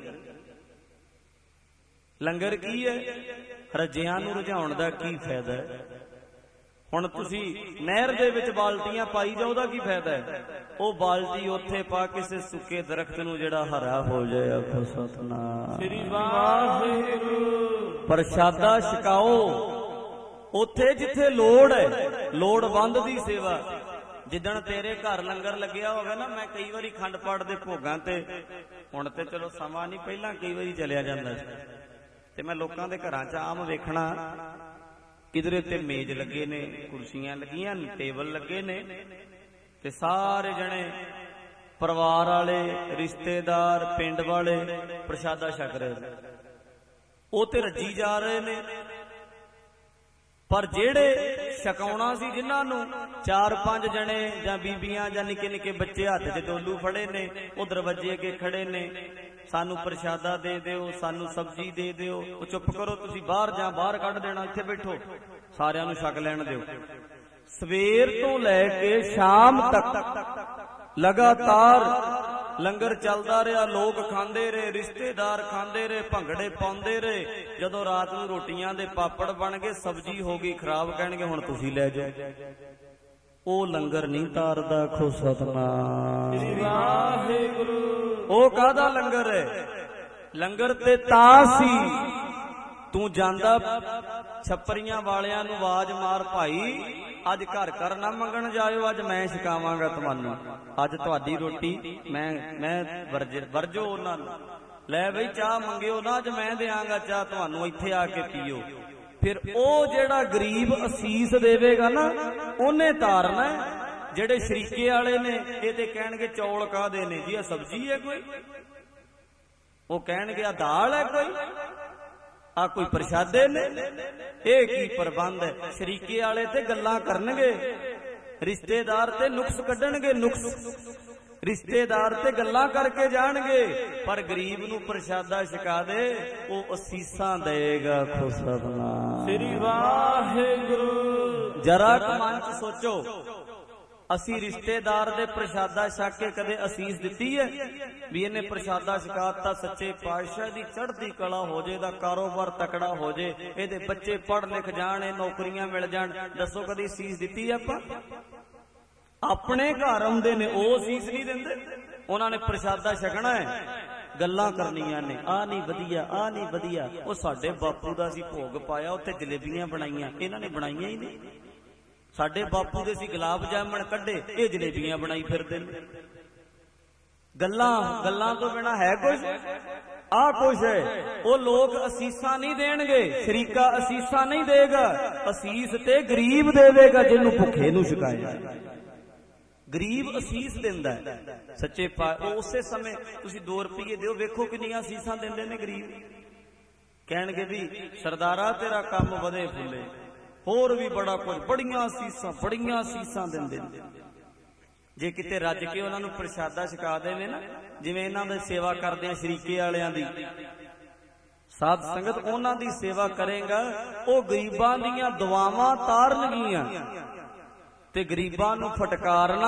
[SPEAKER 3] ਲੰਗਰ ਕੀ ਹੈ? ਰੱਜਿਆਂ ਨੂੰ ਰੁਝਾਉਣ ਦਾ ਕੀ ਫਾਇਦਾ ਹੈ? ਹੁਣ ਤੁਸੀਂ ਨਹਿਰ ਦੇ ਵਿੱਚ ਬਾਲਟੀਆਂ ਪਾਈ ਜਾਓ, ਉਹਦਾ ਕੀ ਫਾਇਦਾ ਹੈ? ਉਹ ਬਾਲਟੀ ਉੱਥੇ ਪਾ ਕਿਸੇ ਸੁੱਕੇ ਦਰਖਤ ਨੂੰ ਜਿਹੜਾ ਹਰਾ ਹੋ ਜਾਏ। ਆਖੋ ਸਤਿਨਾਮ ਸ੍ਰੀ ਵਾਹਿਗੁਰੂ। ਪ੍ਰਸ਼ਾਦਾ ਛਕਾਓ ਉੱਥੇ ਜਿੱਥੇ ਲੋੜ ਹੈ, ਲੋੜਵੰਦ ਦੀ ਸੇਵਾ। ਜਿੱਦਣ ਤੇਰੇ ਘਰ ਲੰਗਰ ਲੱਗਿਆ ਹੋਵੇ ਨਾ, ਮੈਂ ਕਈ ਵਾਰੀ ਖੰਡ ਪਾਠ ਦੇ ਭੋਗਾਂ ਤੇ, ਹੁਣ ਤੇ ਚਲੋ ਸਮਾਂ ਨਹੀਂ, ਪਹਿਲਾਂ ਕਈ ਵਾਰੀ ਚਲਿਆ ਜਾਂਦਾ ਸੀ, ਤੇ ਮੈਂ ਲੋਕਾਂ ਦੇ ਘਰਾਂ 'ਚ ਆਮ ਵੇਖਣਾ ਕਿਧਰੇ ਤੇ ਮੇਜ਼ ਲੱਗੇ ਨੇ, ਕੁਰਸੀਆਂ ਲੱਗੀਆਂ ਨੇ, ਟੇਬਲ ਲੱਗੇ ਨੇ, ਤੇ ਸਾਰੇ ਜਣੇ ਪਰਿਵਾਰ ਵਾਲੇ, ਰਿਸ਼ਤੇਦਾਰ, ਪਿੰਡ ਵਾਲੇ ਪ੍ਰਸ਼ਾਦਾ ਛਕ ਰਹੇ ਨੇ। ਉਹ ਤੇ ਰੱਜੀ ਜਾ ਰਹੇ ਨੇ। ਪਰ ਜਿਹੜੇ ਛਕਾਉਣਾ ਸੀ, ਜਿਨ੍ਹਾਂ ਨੂੰ ਚਾਰ ਪੰਜ ਜਣੇ ਜਾਂ ਬੀਬੀਆਂ ਜਾਂ ਨਿੱਕੇ ਨਿੱਕੇ ਬੱਚੇ ਹੱਥ 'ਚ ਡੋਲੂ ਫੜੇ ਨੇ, ਉਹ ਦਰਵਾਜ਼ੇ ਅੱਗੇ ਖੜੇ ਨੇ, ਸਾਨੂੰ ਪ੍ਰਸ਼ਾਦਾ ਦੇ ਦਿਓ, ਸਾਨੂੰ ਸਬਜ਼ੀ ਦੇ ਦਿਓ। ਉਹ ਚੁੱਪ ਕਰੋ, ਤੁਸੀਂ ਬਾਹਰ ਜਾਂ ਬਾਹਰ ਕੱਢ ਦੇਣਾ, ਇੱਥੇ ਬੈਠੋ, ਸਾਰਿਆਂ ਨੂੰ ਛਕ ਲੈਣ ਦਿਓ। ਸਵੇਰ ਤੋਂ ਲੈ ਕੇ ਸ਼ਾਮ ਤੱਕ ਲਗਾਤਾਰ ਲੰਗਰ ਚੱਲਦਾ ਰਿਹਾ। ਲੋਕ ਖਾਂਦੇ ਰਹੇ, ਰਿਸ਼ਤੇਦਾਰ ਖਾਂਦੇ ਰਹੇ, ਭੰਗੜੇ ਪਾਉਂਦੇ ਰਹੇ। ਜਦੋਂ ਰਾਤ ਨੂੰ ਰੋਟੀਆਂ ਦੇ ਪਾਪੜ ਬਣ ਗਏ, ਸਬਜ਼ੀ ਹੋ ਗਈ ਖਰਾਬ, ਕਹਿਣਗੇ ਹੁਣ ਤੁਸੀਂ ਲੈ ਜਾਓ। ਉਹ ਲੰਗਰ ਨਹੀਂ ਤਾਰਦਾ। ਖੋ ਸਤਨਾਮ ਸ੍ਰੀ ਵਾਹਿਗੁਰੂ। ਉਹ ਕਾਹਦਾ ਲੰਗਰ ਹੈ? ਲੰਗਰ ਤੇ ਤਾਂ ਸੀ ਤੂੰ ਜਾਂਦਾ ਛੱਪਰੀਆਂ ਵਾਲਿਆਂ ਨੂੰ ਆਵਾਜ਼ ਮਾਰ, ਭਾਈ ਅੱਜ ਘਰ ਘਰ ਨਾ ਮੰਗਣ ਜਾਇਓ, ਅੱਜ ਮੈਂ ਛਕਾਵਾਂਗਾ ਤੁਹਾਨੂੰ, ਅੱਜ ਤੁਹਾਡੀ ਰੋਟੀ ਮੈਂ ਮੈਂ ਵਰਜੋ ਉਹਨਾਂ ਨੂੰ। ਲੈ ਬਈ ਚਾਹ ਮੰਗਿਓ ਨਾ, ਅੱਜ ਮੈਂ ਦਿਆਂਗਾ ਚਾਹ ਤੁਹਾਨੂੰ, ਇੱਥੇ ਆ ਕੇ ਪੀਓ। ਫਿਰ ਉਹ ਜਿਹੜਾ ਗਰੀਬ ਅਸੀਸ ਦੇਵੇਗਾ ਨਾ, ਉਹਨੇ ਤਾਰਨਾ। ਜਿਹੜੇ ਸ਼ਰੀਕੇ ਵਾਲੇ ਨੇ ਇਹ ਤੇ ਕਹਿਣਗੇ ਚੌਲ ਕਾਹਦੇ ਨੇ ਜੀ, ਆ ਸਬਜ਼ੀ ਹੈ ਕੋਈ? ਉਹ ਕਹਿਣਗੇ ਆ ਦਾਲ ਹੈ ਕੋਈ? ਆ ਕੋਈ ਪ੍ਰਸ਼ਾਦੇ ਨੇ? ਇਹ ਕੀ ਪ੍ਰਬੰਧ ਹੈ? ਸ਼ਰੀਕੇ ਵਾਲੇ ਤੇ ਗੱਲਾਂ ਕਰਨਗੇ, ਰਿਸ਼ਤੇਦਾਰ ਤੇ ਨੁਕਸ ਕੱਢਣਗੇ, ਨੁਕਸ ਰਿਸ਼ਤੇਦਾਰ ਤੇ ਗੱਲਾਂ ਕਰਕੇ ਜਾਣਗੇ। ਪਰ ਗਰੀਬ ਨੂੰ ਪ੍ਰਸ਼ਾਦਾ ਛਕਾ ਦੇ, ਉਹ ਅਸੀਸਾਂ ਦੇਗਾ। ਖੁ ਸਤਨਾਮ ਸ੍ਰੀ ਵਾਹਿਗੁਰੂ। ਜਰਾ ਕੁ ਮਨ ਚ ਸੋਚੋ, ਅਸੀਂ ਰਿਸ਼ਤੇਦਾਰ ਦੇ ਪ੍ਰਸ਼ਾਦਾ ਛਕ ਕੇ ਕਦੇ ਅਸੀਸ ਦਿੱਤੀ ਹੈ ਵੀ ਇਹਨੇ ਪ੍ਰਸ਼ਾਦਾ ਛਕਾਤਾ, ਸੱਚੇ ਪਾਤਸ਼ਾਹ ਦੀ ਚੜ੍ਹਦੀ ਕਲਾ ਹੋ ਜੇ, ਦਾ ਕਾਰੋਬਾਰ ਤਕੜਾ ਹੋ ਜੇ, ਇਹਦੇ ਬੱਚੇ ਪੜ੍ਹ ਲਿਖ ਜਾਣ, ਇਹ ਨੌਕਰੀਆਂ ਮਿਲ ਜਾਣ? ਦੱਸੋ ਕਦੀ ਅਸੀਸ ਦਿੱਤੀ ਆਪਾਂ? ਆਪਣੇ ਘਰ ਆਉਂਦੇ ਨੇ, ਉਹ ਅਸੀਸ ਨਹੀਂ ਦਿੰਦੇ। ਉਹਨਾਂ ਨੇ ਪ੍ਰਸ਼ਾਦਾ ਛਕਣਾ ਹੈ, ਗੱਲਾਂ ਕਰਨੀਆਂ ਨੇ, ਆਹ ਨਹੀਂ ਵਧੀਆ, ਆਹ ਨਹੀਂ ਵਧੀਆ। ਉਹ ਸਾਡੇ ਬਾਪੂ ਦਾ ਸੀ ਭੋਗ ਪਾਇਆ, ਉੱਥੇ ਜਲੇਬੀਆਂ ਬਣਾਈਆਂ, ਇਹਨਾਂ ਨੇ ਬਣਾਈਆਂ ਹੀ ਨਹੀਂ। ਸਾਡੇ ਬਾਪੂ ਦੇ ਸੀ ਗੁਲਾਬ ਜਾਮਣ ਕੱਢੇ, ਇਹ ਜਲੇਬੀਆਂ ਬਣਾਈ ਫਿਰਦੇ ਨੇ। ਗੱਲਾਂ ਗੱਲਾਂ ਤੋਂ ਬਿਨਾਂ ਹੈ ਕੁਛ? ਆ ਕੁਛ ਹੈ। ਉਹ ਲੋਕ ਅਸੀਸਾਂ ਨਹੀਂ ਦੇਣਗੇ, ਸ਼ਰੀਕਾ ਅਸੀਸਾਂ ਨਹੀਂ ਦੇਗਾ। ਅਸੀਸ ਤੇ ਗਰੀਬ ਦੇਵੇਗਾ, ਜਿਹਨੂੰ ਭੁੱਖੇ ਨੂੰ ਛਕਾਇਆ। ਗਰੀਬ ਅਸੀਸ ਦਿੰਦਾ ਸੱਚੇ ਪਾ। ਉਹ ਉਸੇ ਸਮੇਂ ਤੁਸੀਂ ਦੋ ਰੁਪਈਏ ਦਿਓ, ਵੇਖੋ ਕਿੰਨੀਆਂ ਅਸੀਸਾਂ ਦਿੰਦੇ ਨੇ ਗਰੀਬ। ਕਹਿਣਗੇ ਵੀ ਸਰਦਾਰਾ ਤੇਰਾ ਕੰਮ ਵਧੇ ਫੁੱਲੇ, ਹੋਰ ਵੀ ਬੜਾ ਕੁਝ, ਬੜੀਆਂ ਅਸੀਸਾਂ, ਬੜੀਆਂ ਅਸੀਸਾਂ ਦਿੰਦੇ ਨੇ। ਜੇ ਕਿਤੇ ਰੱਜ ਕੇ ਉਹਨਾਂ ਨੂੰ ਪ੍ਰਸ਼ਾਦਾ ਛਕਾ ਦੇਵੇ ਨਾ, ਜਿਵੇਂ ਇਹਨਾਂ ਦੀ ਸੇਵਾ ਕਰਦੇ ਆ ਸ਼ਰੀਕੇ ਵਾਲਿਆਂ ਦੀ, ਸਾਧ ਸੰਗਤ ਉਹਨਾਂ ਦੀ ਸੇਵਾ ਕਰੇਗਾ, ਉਹ ਗਰੀਬਾਂ ਦੀਆਂ ਦੁਆਵਾਂ ਤਾਰਨਗੀਆਂ। ਤੇ ਗਰੀਬਾਂ ਨੂੰ ਫਟਕਾਰਨਾ,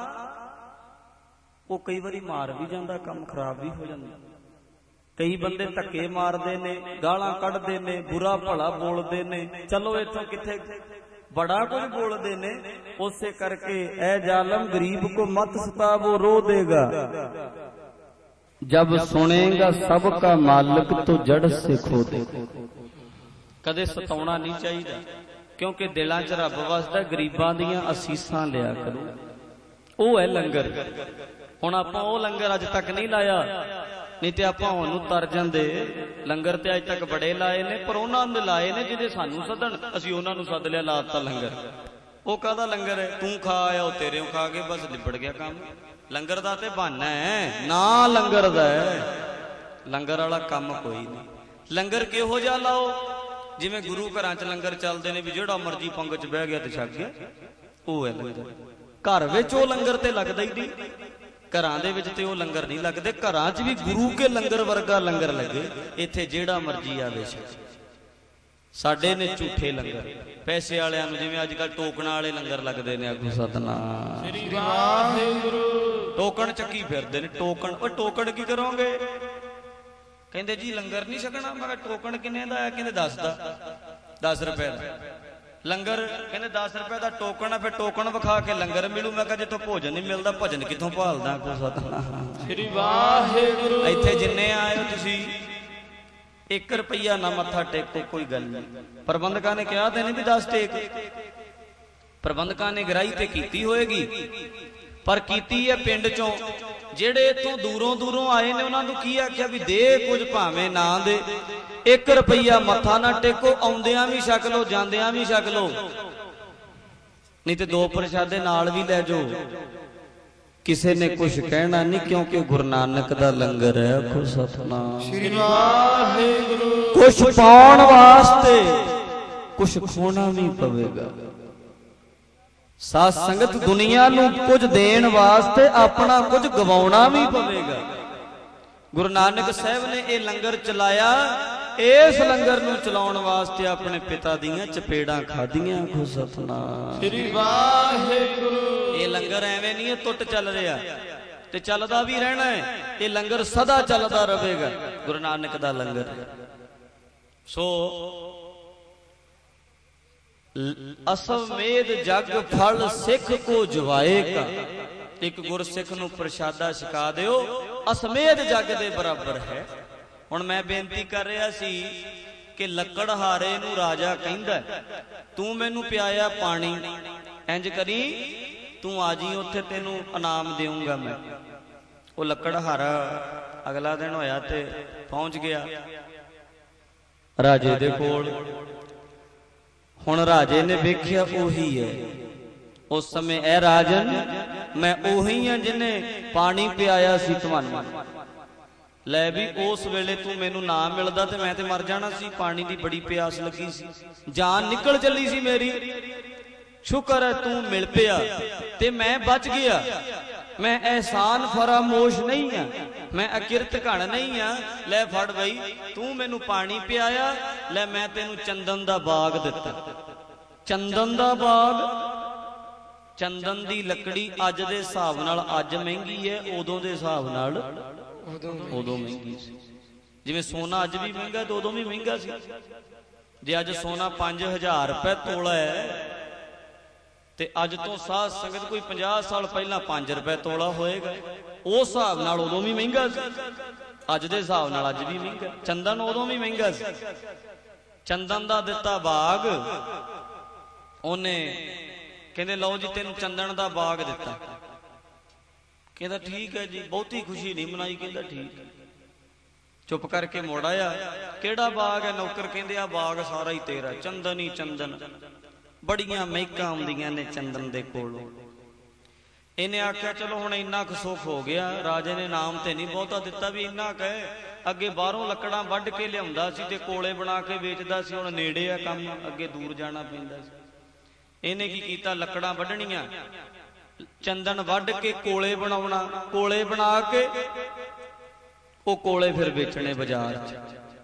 [SPEAKER 3] ਉਹ ਕਈ ਵਾਰੀ ਮਾਰ ਵੀ ਜਾਂਦਾ, ਕੰਮ ਖਰਾਬ ਵੀ ਹੋ ਜਾਂਦਾ। ਕਈ ਬੰਦੇ ਧੱਕੇ ਮਾਰਦੇ ਨੇ, ਗਾਲਾਂ ਕੱਢਦੇ ਨੇ, ਬੁਰਾ ਭਲਾ ਬੋਲਦੇ ਨੇ, ਚਲੋ ਇੱਥੋਂ ਕਿੱਥੇ ਬੜਾ ਕੁਝ ਬੋਲਦੇ ਨੇ। ਉਸੇ ਕਰਕੇ ਐ ਜ਼ਾਲਮ ਗਰੀਬ ਕੋ ਮਤ ਸਤਾਵੋ, रो देगा
[SPEAKER 1] जब सुनेगा सबका मालिक तो जड़ से खो दे। ਕਦੇ ਸਤਾਉਣਾ ਨਹੀਂ ਚਾਹੀਦਾ, ਕਿਉਂਕਿ ਦਿਲਾਂ 'ਚ ਰੱਬ ਵਸਦਾ। ਗਰੀਬਾਂ ਦੀਆਂ ਅਸੀਸਾਂ ਲਿਆ ਕਰੋ, ਉਹ ਹੈ ਲੰਗਰ। ਹੁਣ ਆਪਾਂ ਉਹ ਲੰਗਰ ਅੱਜ ਤੱਕ ਨਹੀਂ ਲਾਇਆ, ਨਹੀਂ ਤੇ ਆਪਾਂ ਉਹਨੂੰ ਤਰ ਜਾਂਦੇ। ਲੰਗਰ ਤੇ ਅੱਜ ਤੱਕ ਬੜੇ ਲਾਏ ਨੇ, ਪਰ ਉਹਨਾਂ ਨੇ ਲਾਏ ਨੇ ਜਿਹਦੇ ਸਾਨੂੰ ਸੱਦਣ, ਅਸੀਂ ਉਹਨਾਂ ਨੂੰ ਸੱਦ ਲਿਆ, ਲਾਤਾ ਲੰਗਰ। ਉਹ ਕਾਹਦਾ ਲੰਗਰ ਹੈ? ਤੂੰ ਖਾ ਆਇਆ, ਉਹ ਤੇਰੇ ਖਾ ਕੇ ਬਸ ਲਿਬੜ ਗਿਆ ਕੰਮ। ਲੰਗਰ ਦਾ ਤੇ ਬਹਾਨਾ ਹੈ, ਨਾ ਲੰਗਰ ਦਾ ਹੈ। ਲੰਗਰ ਵਾਲਾ ਕੰਮ ਕੋਈ ਨਹੀਂ। ਲੰਗਰ ਕਿਹੋ ਜਿਹਾ ਲਾਓ? ਜਿਵੇਂ ਗੁਰੂ ਘਰਾਂ 'ਚ ਲੰਗਰ ਚੱਲਦੇ ਨੇ ਵੀ ਜਿਹੜਾ ਮਰਜੀ ਪੰਗ 'ਚ ਬਹਿ ਗਿਆ ਤੇ ਛਕ ਗਿਆ, ਉਹ ਹੈ ਲੰਗਰ। ਘਰ ਵਿੱਚ ਉਹ ਲੰਗਰ ਤੇ ਲੱਗਦਾ ਹੀ ਨਹੀਂ, ਘਰਾਂ ਦੇ ਵਿੱਚ ਤੇ ਉਹ ਲੰਗਰ ਨਹੀਂ ਲੱਗਦੇ। ਘਰਾਂ 'ਚ ਵੀ ਗੁਰੂ ਕੇ ਲੰਗਰ ਵਰਗਾ ਲੰਗਰ ਲੱਗੇ, ਇੱਥੇ ਜਿਹੜਾ ਮਰਜੀ ਆਵੇ। ਸਾਡੇ ਨੇ ਝੂਠੇ ਲੰਗਰ, ਪੈਸੇ ਵਾਲਿਆਂ ਨੂੰ, ਜਿਵੇਂ ਅੱਜ ਕੱਲ ਟੋਕਣਾ ਵਾਲੇ ਲੰਗਰ ਲੱਗਦੇ ਨੇ। ਆਗੂ ਸਤਨਾਮ ਸ੍ਰੀ ਵਾਹਿਗੁਰੂ। ਟੋਕਣ ਚੱਕੀ ਫਿਰਦੇ ਨੇ, ਟੋਕਣ। ਉਹ ਟੋਕਣ ਕੀ ਕਰੋਗੇ? ਕਹਿੰਦੇ ਜੀ ਲੰਗਰ ਨਹੀਂ ਛਕਣਾ। ਮੈਂ ਕਿਹਾ ਟੋਕਣ ਕਿੰਨੇ ਦਾ ਆਇਆ? ਕਹਿੰਦੇ ਦਸ ਦਾ, ਦਸ ਰੁਪਏ ਦਾ ਲੰਗਰ। ਕਹਿੰਦੇ ਦਸ ਰੁਪਏ ਦਾ ਟੋਕਣ ਆ, ਫਿਰ ਟੋਕਣ ਵਿਖਾ ਕੇ ਲੰਗਰ ਮਿਲੂ। ਮੈਂ ਕਿਹਾ ਜਿੱਥੋਂ ਭੋਜਨ ਨਹੀਂ ਮਿਲਦਾ, ਭਜਨ ਕਿੱਥੋਂ ਭਾਲਦਾ? ਸ੍ਰੀ ਵਾਹਿਗੁਰੂ। ਇੱਥੇ ਜਿੰਨੇ ਆਏ ਹੋ ਤੁਸੀਂ, ਇੱਕ ਰੁਪਈਆ ਨਾ ਮੱਥਾ ਟੇਕੋ, ਕੋਈ ਗੱਲ ਨਹੀਂ। ਪ੍ਰਬੰਧਕਾਂ ਨੇ ਕਿਹਾ ਤੇ ਨਹੀਂ ਵੀ ਦਸ ਟੇਕ, ਪ੍ਰਬੰਧਕਾਂ ਨੇ ਗਰਾਈ ਤੇ ਕੀਤੀ ਹੋਏਗੀ, ਪਰ ਕੀਤੀ ਹੈ ਪਿੰਡ ਚੋਂ। ਜਿਹੜੇ ਇੱਥੋਂ ਦੂਰੋਂ ਦੂਰੋਂ ਆਏ ਨੇ, ਉਹਨਾਂ ਨੂੰ ਕੀ ਆਖਿਆ ਵੀ ਦੇ ਕੁਝ ਭਾਵੇਂ ਨਾ ਦੇ, ਇੱਕ ਰੁਪਈਆ ਮੱਥਾ ਨਾ ਟੇਕੋ, ਆਉਂਦਿਆਂ ਵੀ ਛਕ ਲੋ, ਜਾਂਦਿਆਂ ਵੀ ਛਕ ਲੋ, ਨਹੀਂ ਤੇ ਦੋ ਪ੍ਰਸ਼ਾਦੇ ਨਾਲ ਵੀ ਲੈ ਜਾਓ। ਕਿਸੇ ਨੇ ਕੁਝ ਕਹਿਣਾ ਨਹੀਂ, ਕਿਉਂਕਿ ਗੁਰੂ ਨਾਨਕ ਦਾ ਲੰਗਰ ਹੈ। ਆਖੋ ਸਤਨਾਮ ਸ੍ਰੀ ਵਾਹਿਗੁਰੂ। ਕੁਝ ਪਾਉਣ ਵਾਸਤੇ ਕੁਝ ਖੋਣਾ ਵੀ ਪਵੇਗਾ। ਸਾਧ ਸੰਗਤ, ਦੁਨੀਆ ਨੂੰ ਕੁਝ ਦੇਣ ਵਾਸਤੇ ਆਪਣਾ ਕੁਝ ਗਵਾਉਣਾ ਵੀ ਪਵੇਗਾ। ਗੁਰੂ ਨਾਨਕ ਸਾਹਿਬ ਨੇ ਇਹ ਲੰਗਰ ਚਲਾਇਆ
[SPEAKER 3] ਇਸ ਲੰਗਰ ਨੂੰ ਚਲਾਉਣ ਵਾਸਤੇ ਆਪਣੇ ਪਿਤਾ ਦੀਆਂ ਚਪੇੜਾਂ ਖਾਧੀਆਂ। ਖੁਦ ਸਤਨਾਮ
[SPEAKER 2] ਸ੍ਰੀ ਵਾਹਿਗੁਰੂ।
[SPEAKER 3] ਇਹ ਲੰਗਰ ਐਵੇਂ ਨਹੀਂ ਟੁੱਟ ਚੱਲ ਰਿਹਾ ਤੇ ਚੱਲਦਾ ਵੀ ਰਹਿਣਾ ਹੈ, ਇਹ ਲੰਗਰ ਸਦਾ ਚੱਲਦਾ ਰਹੇਗਾ, ਗੁਰੂ ਨਾਨਕ ਦਾ ਲੰਗਰ। ਸੋ ਅਸਮੇਧ ਜਗ ਫਲ ਸਿੱਖ ਕੋ ਜਵਾਏਗਾ। ਇੱਕ ਗੁਰਸਿੱਖ ਨੂੰ ਪ੍ਰਸ਼ਾਦਾ ਛਕਾ ਦਿਓ, ਅਸਮੇਧ ਜਗ ਦੇ ਬਰਾਬਰ ਹੈ। ਹੁਣ ਮੈਂ ਬੇਨਤੀ ਕਰ ਰਿਹਾ ਸੀ ਕਿ ਲੱਕੜਹਾਰੇ ਨੂੰ ਰਾਜਾ ਕਹਿੰਦਾ, ਤੂੰ ਮੈਨੂੰ ਪਿਆਇਆ ਪਾਣੀ, ਇੰਜ ਕਰੀ ਤੂੰ ਆ ਜੀ, ਉੱਥੇ ਤੈਨੂੰ ਇਨਾਮ ਦੇਊਂਗਾ ਮੈਂ। ਉਹ ਲੱਕੜਹਾਰਾ ਅਗਲਾ ਦਿਨ ਹੋਇਆ ਤੇ ਪਹੁੰਚ ਗਿਆ ਰਾਜੇ ਦੇ ਕੋਲ। ਹੁਣ ਰਾਜੇ ਨੇ ਵੇਖਿਆ ਉਹੀ ਹੈ। ਉਸ ਸਮੇਂ ਇਹ ਰਾਜਨ, ਮੈਂ ਉਹੀ ਹਾਂ ਜਿਹਨੇ ਪਾਣੀ ਪਿਆਇਆ ਸੀ ਤੁਹਾਨੂੰ। ਲੈ ਵੀ ਉਸ ਵੇਲੇ ਤੂੰ ਮੈਨੂੰ ਨਾ ਮਿਲਦਾ ਤੇ ਮੈਂ ਤੇ ਮਰ ਜਾਣਾ ਸੀ, ਪਾਣੀ ਦੀ ਬੜੀ ਪਿਆਸ ਲੱਗੀ ਸੀ, ਜਾਨ ਨਿਕਲ ਚੱਲੀ ਸੀ ਮੇਰੀ। ਸ਼ੁਕਰ ਹੈ ਤੂੰ ਮਿਲ ਪਿਆ ਤੇ ਮੈਂ ਬਚ ਗਿਆ। ਮੈਂ ਅਹਿਸਾਨ ਫਰਾਮੋਸ਼ ਨਹੀਂ ਆ, ਮੈਂ ਅਕਿਰਤ ਘਣ ਨਹੀਂ ਆ। ਲੈ ਫੜ ਬਈ, ਤੂੰ ਮੈਨੂੰ ਪਾਣੀ ਪਿਆਇਆ, ਲੈ ਮੈਂ ਤੈਨੂੰ ਚੰਦਨ ਦਾ ਬਾਗ ਦਿੱਤਾ। ਚੰਦਨ ਦਾ ਬਾਗ, ਚੰਦਨ ਦੀ ਲੱਕੜੀ ਅੱਜ ਦੇ ਹਿਸਾਬ ਨਾਲ ਅੱਜ ਮਹਿੰਗੀ ਹੈ, ਉਦੋਂ ਦੇ ਹਿਸਾਬ ਨਾਲ ਉਦੋਂ ਮਹਿੰਗੀ ਸੀ। ਜਿਵੇਂ ਸੋਨਾ ਅੱਜ ਵੀ ਮਹਿੰਗਾ ਤੇ ਉਦੋਂ ਵੀ ਮਹਿੰਗਾ ਸੀ। ਜੇ ਅੱਜ ਸੋਨਾ ਪੰਜ ਹਜ਼ਾਰ ਰੁਪਏ ਤੋਲਾ ਹੈ ਤੇ ਅੱਜ ਤੋਂ ਸਾਧ ਸੰਗਤ ਕੋਈ ਪੰਜਾਹ ਸਾਲ ਪਹਿਲਾਂ ਪੰਜ ਰੁਪਏ ਤੋਲਾ ਹੋਏਗਾ। ਉਸ ਹਿਸਾਬ ਨਾਲ ਉਦੋਂ ਵੀ ਮਹਿੰਗਾ ਸੀ, ਅੱਜ ਦੇ ਹਿਸਾਬ ਨਾਲ ਅੱਜ ਵੀ ਮਹਿੰਗਾ। ਚੰਦਨ ਉਦੋਂ ਵੀ ਮਹਿੰਗਾ ਸੀ। ਚੰਦਨ ਦਾ ਦਿੱਤਾ ਬਾਗ, ਉਹਨੇ ਕਹਿੰਦੇ ਲਓ ਜੀ ਤੈਨੂੰ ਚੰਦਨ ਦਾ ਬਾਗ ਦਿੱਤਾ। ਕਹਿੰਦਾ ਠੀਕ ਹੈ ਜੀ, ਬਹੁਤੀ ਖੁਸ਼ੀ ਨਹੀਂ ਮਨਾਈ। ਕਹਿੰਦਾ ਠੀਕ ਹੈ। ਚੁੱਪ ਕਰਕੇ ਮੁੜ ਆਇਆ। ਕਿਹੜਾ ਬਾਗ ਹੈ? ਨੌਕਰ ਕਹਿੰਦੇ ਆ ਬਾਗ ਸਾਰਾ ਹੀ ਤੇਰਾ, ਚੰਦਨ ਹੀ ਚੰਦਨ, ਬੜੀਆਂ ਮਹਿਕਾਂ ਆਉਂਦੀਆਂ ਨੇ ਚੰਦਨ ਦੇ ਕੋਲੋਂ। ਇਹਨੇ ਆਖਿਆ ਚਲੋ ਹੁਣ ਇੰਨਾ ਕੁ ਸੁੱਖ ਹੋ ਗਿਆ। ਰਾਜੇ ਨੇ ਨਾਮ ਤੇ ਨਹੀਂ ਬਹੁਤਾ ਦਿੱਤਾ ਵੀ ਇੰਨਾ ਕਹੇ। ਅੱਗੇ ਬਾਹਰੋਂ ਲੱਕੜਾਂ ਵੱਢ ਕੇ ਲਿਆਉਂਦਾ ਸੀ ਤੇ ਕੋਲੇ ਬਣਾ ਕੇ ਵੇਚਦਾ ਸੀ। ਹੁਣ ਨੇੜੇ ਆ ਕੰਮ, ਅੱਗੇ ਦੂਰ ਜਾਣਾ ਪੈਂਦਾ ਸੀ। ਇਹਨੇ ਕੀ ਕੀਤਾ, ਲੱਕੜਾਂ ਵੱਢਣੀਆਂ, ਚੰਦਨ ਵੱਢ ਕੇ ਕੋਲੇ ਬਣਾਉਣਾ, ਕੋਲੇ ਬਣਾ ਕੇ ਉਹ ਕੋਲੇ ਫਿਰ ਵੇਚਣੇ ਬਾਜ਼ਾਰ 'ਚ।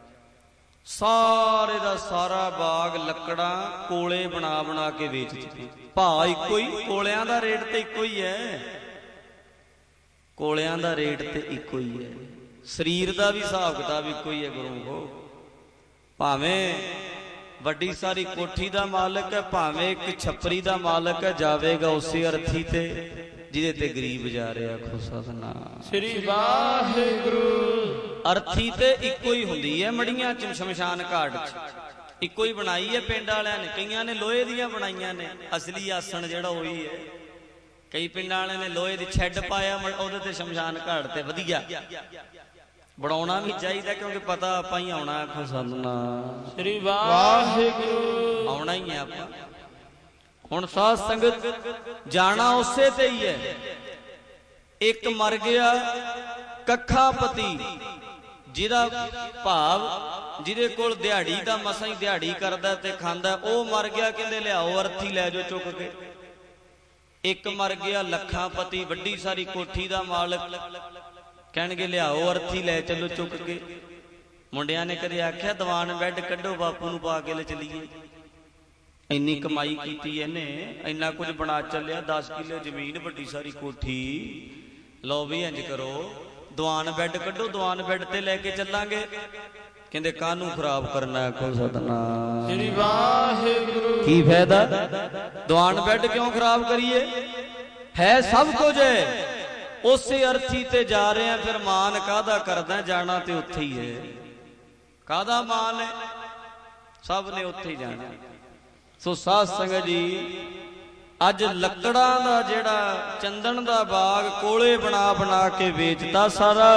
[SPEAKER 3] ਸਾਰੇ ਦਾ ਸਾਰਾ ਬਾਗ ਲੱਕੜਾਂ ਕੋਲੇ ਬਣਾ ਬਣਾ ਕੇ ਵੇਚ ਦਿੱਤੇ। ਭਾਅ ਇੱਕੋ ਹੀ, ਕੋਲਿਆਂ ਦਾ ਰੇਟ ਤੇ ਇੱਕੋ ਹੀ ਹੈ, ਕੋਲਿਆਂ ਦਾ ਰੇਟ ਤੇ ਇੱਕੋ ਹੀ ਹੈ। ਸਰੀਰ ਦਾ ਵੀ ਹਿਸਾਬ ਕਿਤਾਬ ਇੱਕੋ ਹੀ ਹੈ ਗੁਰੂ ਕੋ। ਭਾਵੇਂ ਵੱਡੀ ਸਾਰੀ ਕੋਠੀ ਦਾ ਮਾਲਕ ਹੈ, ਭਾਵੇਂ ਇੱਕ ਛੱਪਰੀ ਦਾ ਮਾਲਕ ਹੈ, ਜਾਵੇਗਾ ਉਸੇ ਅਰਥੀ ਤੇ ਜਿਹਦੇ ਤੇ ਗਰੀਬ ਜਾ ਰਿਹਾ। ਖੁਸਾ ਸਤਨਾਮ
[SPEAKER 2] ਸ੍ਰੀ ਵਾਹਿਗੁਰੂ।
[SPEAKER 3] ਅਰਥੀ ਤੇ ਇੱਕੋ ਹੀ ਹੁੰਦੀ ਹੈ। ਮੜੀਆਂ ਚ ਸ਼ਮਸ਼ਾਨ ਘਾਟ ਚ ਇੱਕੋ ਹੀ ਬਣਾਈ ਹੈ ਪਿੰਡ ਵਾਲਿਆਂ ਨੇ। ਕਈਆਂ ਨੇ ਲੋਹੇ ਦੀਆਂ ਬਣਾਈਆਂ ਨੇ, ਅਸਲੀ ਆਸਣ ਜਿਹੜਾ ਉਹੀ ਹੈ। ਕਈ ਪਿੰਡਾਂ ਵਾਲਿਆਂ ਨੇ ਲੋਹੇ ਦੀ ਛੱਡ ਪਾਇਆ ਉਹਦੇ ਤੇ ਸ਼ਮਸ਼ਾਨ ਘਾਟ ਤੇ। ਵਧੀਆ ਬਣਾਉਣਾ ਵੀ ਚਾਹੀਦਾ, ਕਿਉਂਕਿ ਪਤਾ ਆਪਾਂ ਹੀ ਆਉਣਾ। ਸਤਨਾਮ
[SPEAKER 2] ਸ੍ਰੀ ਵਾਹਿਗੁਰੂ।
[SPEAKER 3] ਆਉਣਾ ਹੀ ਹੈ ਆਪਾਂ। ਹੁਣ ਸਾਧ ਸੰਗਤ ਜਾਣਾ ਉਸੇ ਤੇ ਹੀ ਹੈ। ਇੱਕ ਮਰ ਗਿਆ ਕੱਖਾਪਤੀ, ਜਿਹਦਾ ਭਾਵ ਜਿਹਦੇ ਕੋਲ ਦਿਹਾੜੀ ਦਾ ਮਸਾਂ ਹੀ ਦਿਹਾੜੀ ਕਰਦਾ ਤੇ ਖਾਂਦਾ, ਉਹ ਮਰ ਗਿਆ। ਕਹਿੰਦੇ ਲਿਆਓ ਅਰਥੀ ਲੈ ਜਾਓ ਚੁੱਕ ਕੇ। ਇੱਕ ਮਰ ਗਿਆ ਲੱਖਾਪਤੀ, ਵੱਡੀ ਸਾਰੀ ਕੋਠੀ ਦਾ ਮਾਲਕ, ਕਹਿਣਗੇ ਲਿਆਓ ਅਰਥੀ ਲੈ ਚੱਲੋ ਚੁੱਕ ਕੇ। ਮੁੰਡਿਆਂ ਨੇ ਕਦੇ ਆਖਿਆ ਦੀਵਾਨ ਬੈੱਡ ਕੱਢੋ ਬਾਪੂ ਨੂੰ ਪਾ ਕੇ ਲੈ ਚੱਲੀਏ। ਇੰਨੀ ਕਮਾਈ ਕੀਤੀ ਇਹਨੇ, ਇੰਨਾ ਕੁਝ ਬਣਾ ਚੱਲਿਆ। ਦਸ ਕਿੱਲੇ ਜ਼ਮੀਨ, ਵੱਡੀ ਸਾਰੀ ਕੋਠੀ। ਲਓ ਵੀ ਇੰਜ ਕਰੋ, ਦੀਵਾਨ ਬੈੱਡ ਕੱਢੋ, ਦੀਵਾਨ ਬੈੱਡ ਤੇ ਲੈ ਕੇ ਚੱਲਾਂਗੇ। ਕਹਿੰਦੇ ਕਾਹਨੂੰ ਖਰਾਬ ਕਰਨਾ। ਕੋ ਸਤਨਾਮ
[SPEAKER 2] ਸ੍ਰੀ ਵਾਹਿਗੁਰੂ।
[SPEAKER 3] ਕੀ ਫਾਇਦਾ, ਦੀਵਾਨ ਬੈੱਡ ਕਿਉਂ ਖਰਾਬ ਕਰੀਏ? ਹੈ ਸਭ ਕੁਝ ਹੈ, ਉਸੇ ਅਰਥੀ ਤੇ ਜਾ ਰਹੇ ਆ। ਫਿਰ ਮਾਨ ਕਾਹਦਾ ਕਰਦਾ? ਜਾਣਾ ਤੇ ਉੱਥੇ ਹੀ ਹੈ। ਕਾਹਦਾ ਮਾਨ ਹੈ? ਸਭ ਨੇ ਉੱਥੇ ਹੀ ਜਾਣਾ। ਸੋ ਸਾਧ ਸੰਗਤ ਜੀ, ਅੱਜ ਲੱਕੜਾਂ ਦਾ ਜਿਹੜਾ ਚੰਦਨ ਦਾ ਬਾਗ ਕੋਲੇ ਬਣਾ ਬਣਾ ਕੇ ਵੇਚਦਾ ਸਾਰਾ।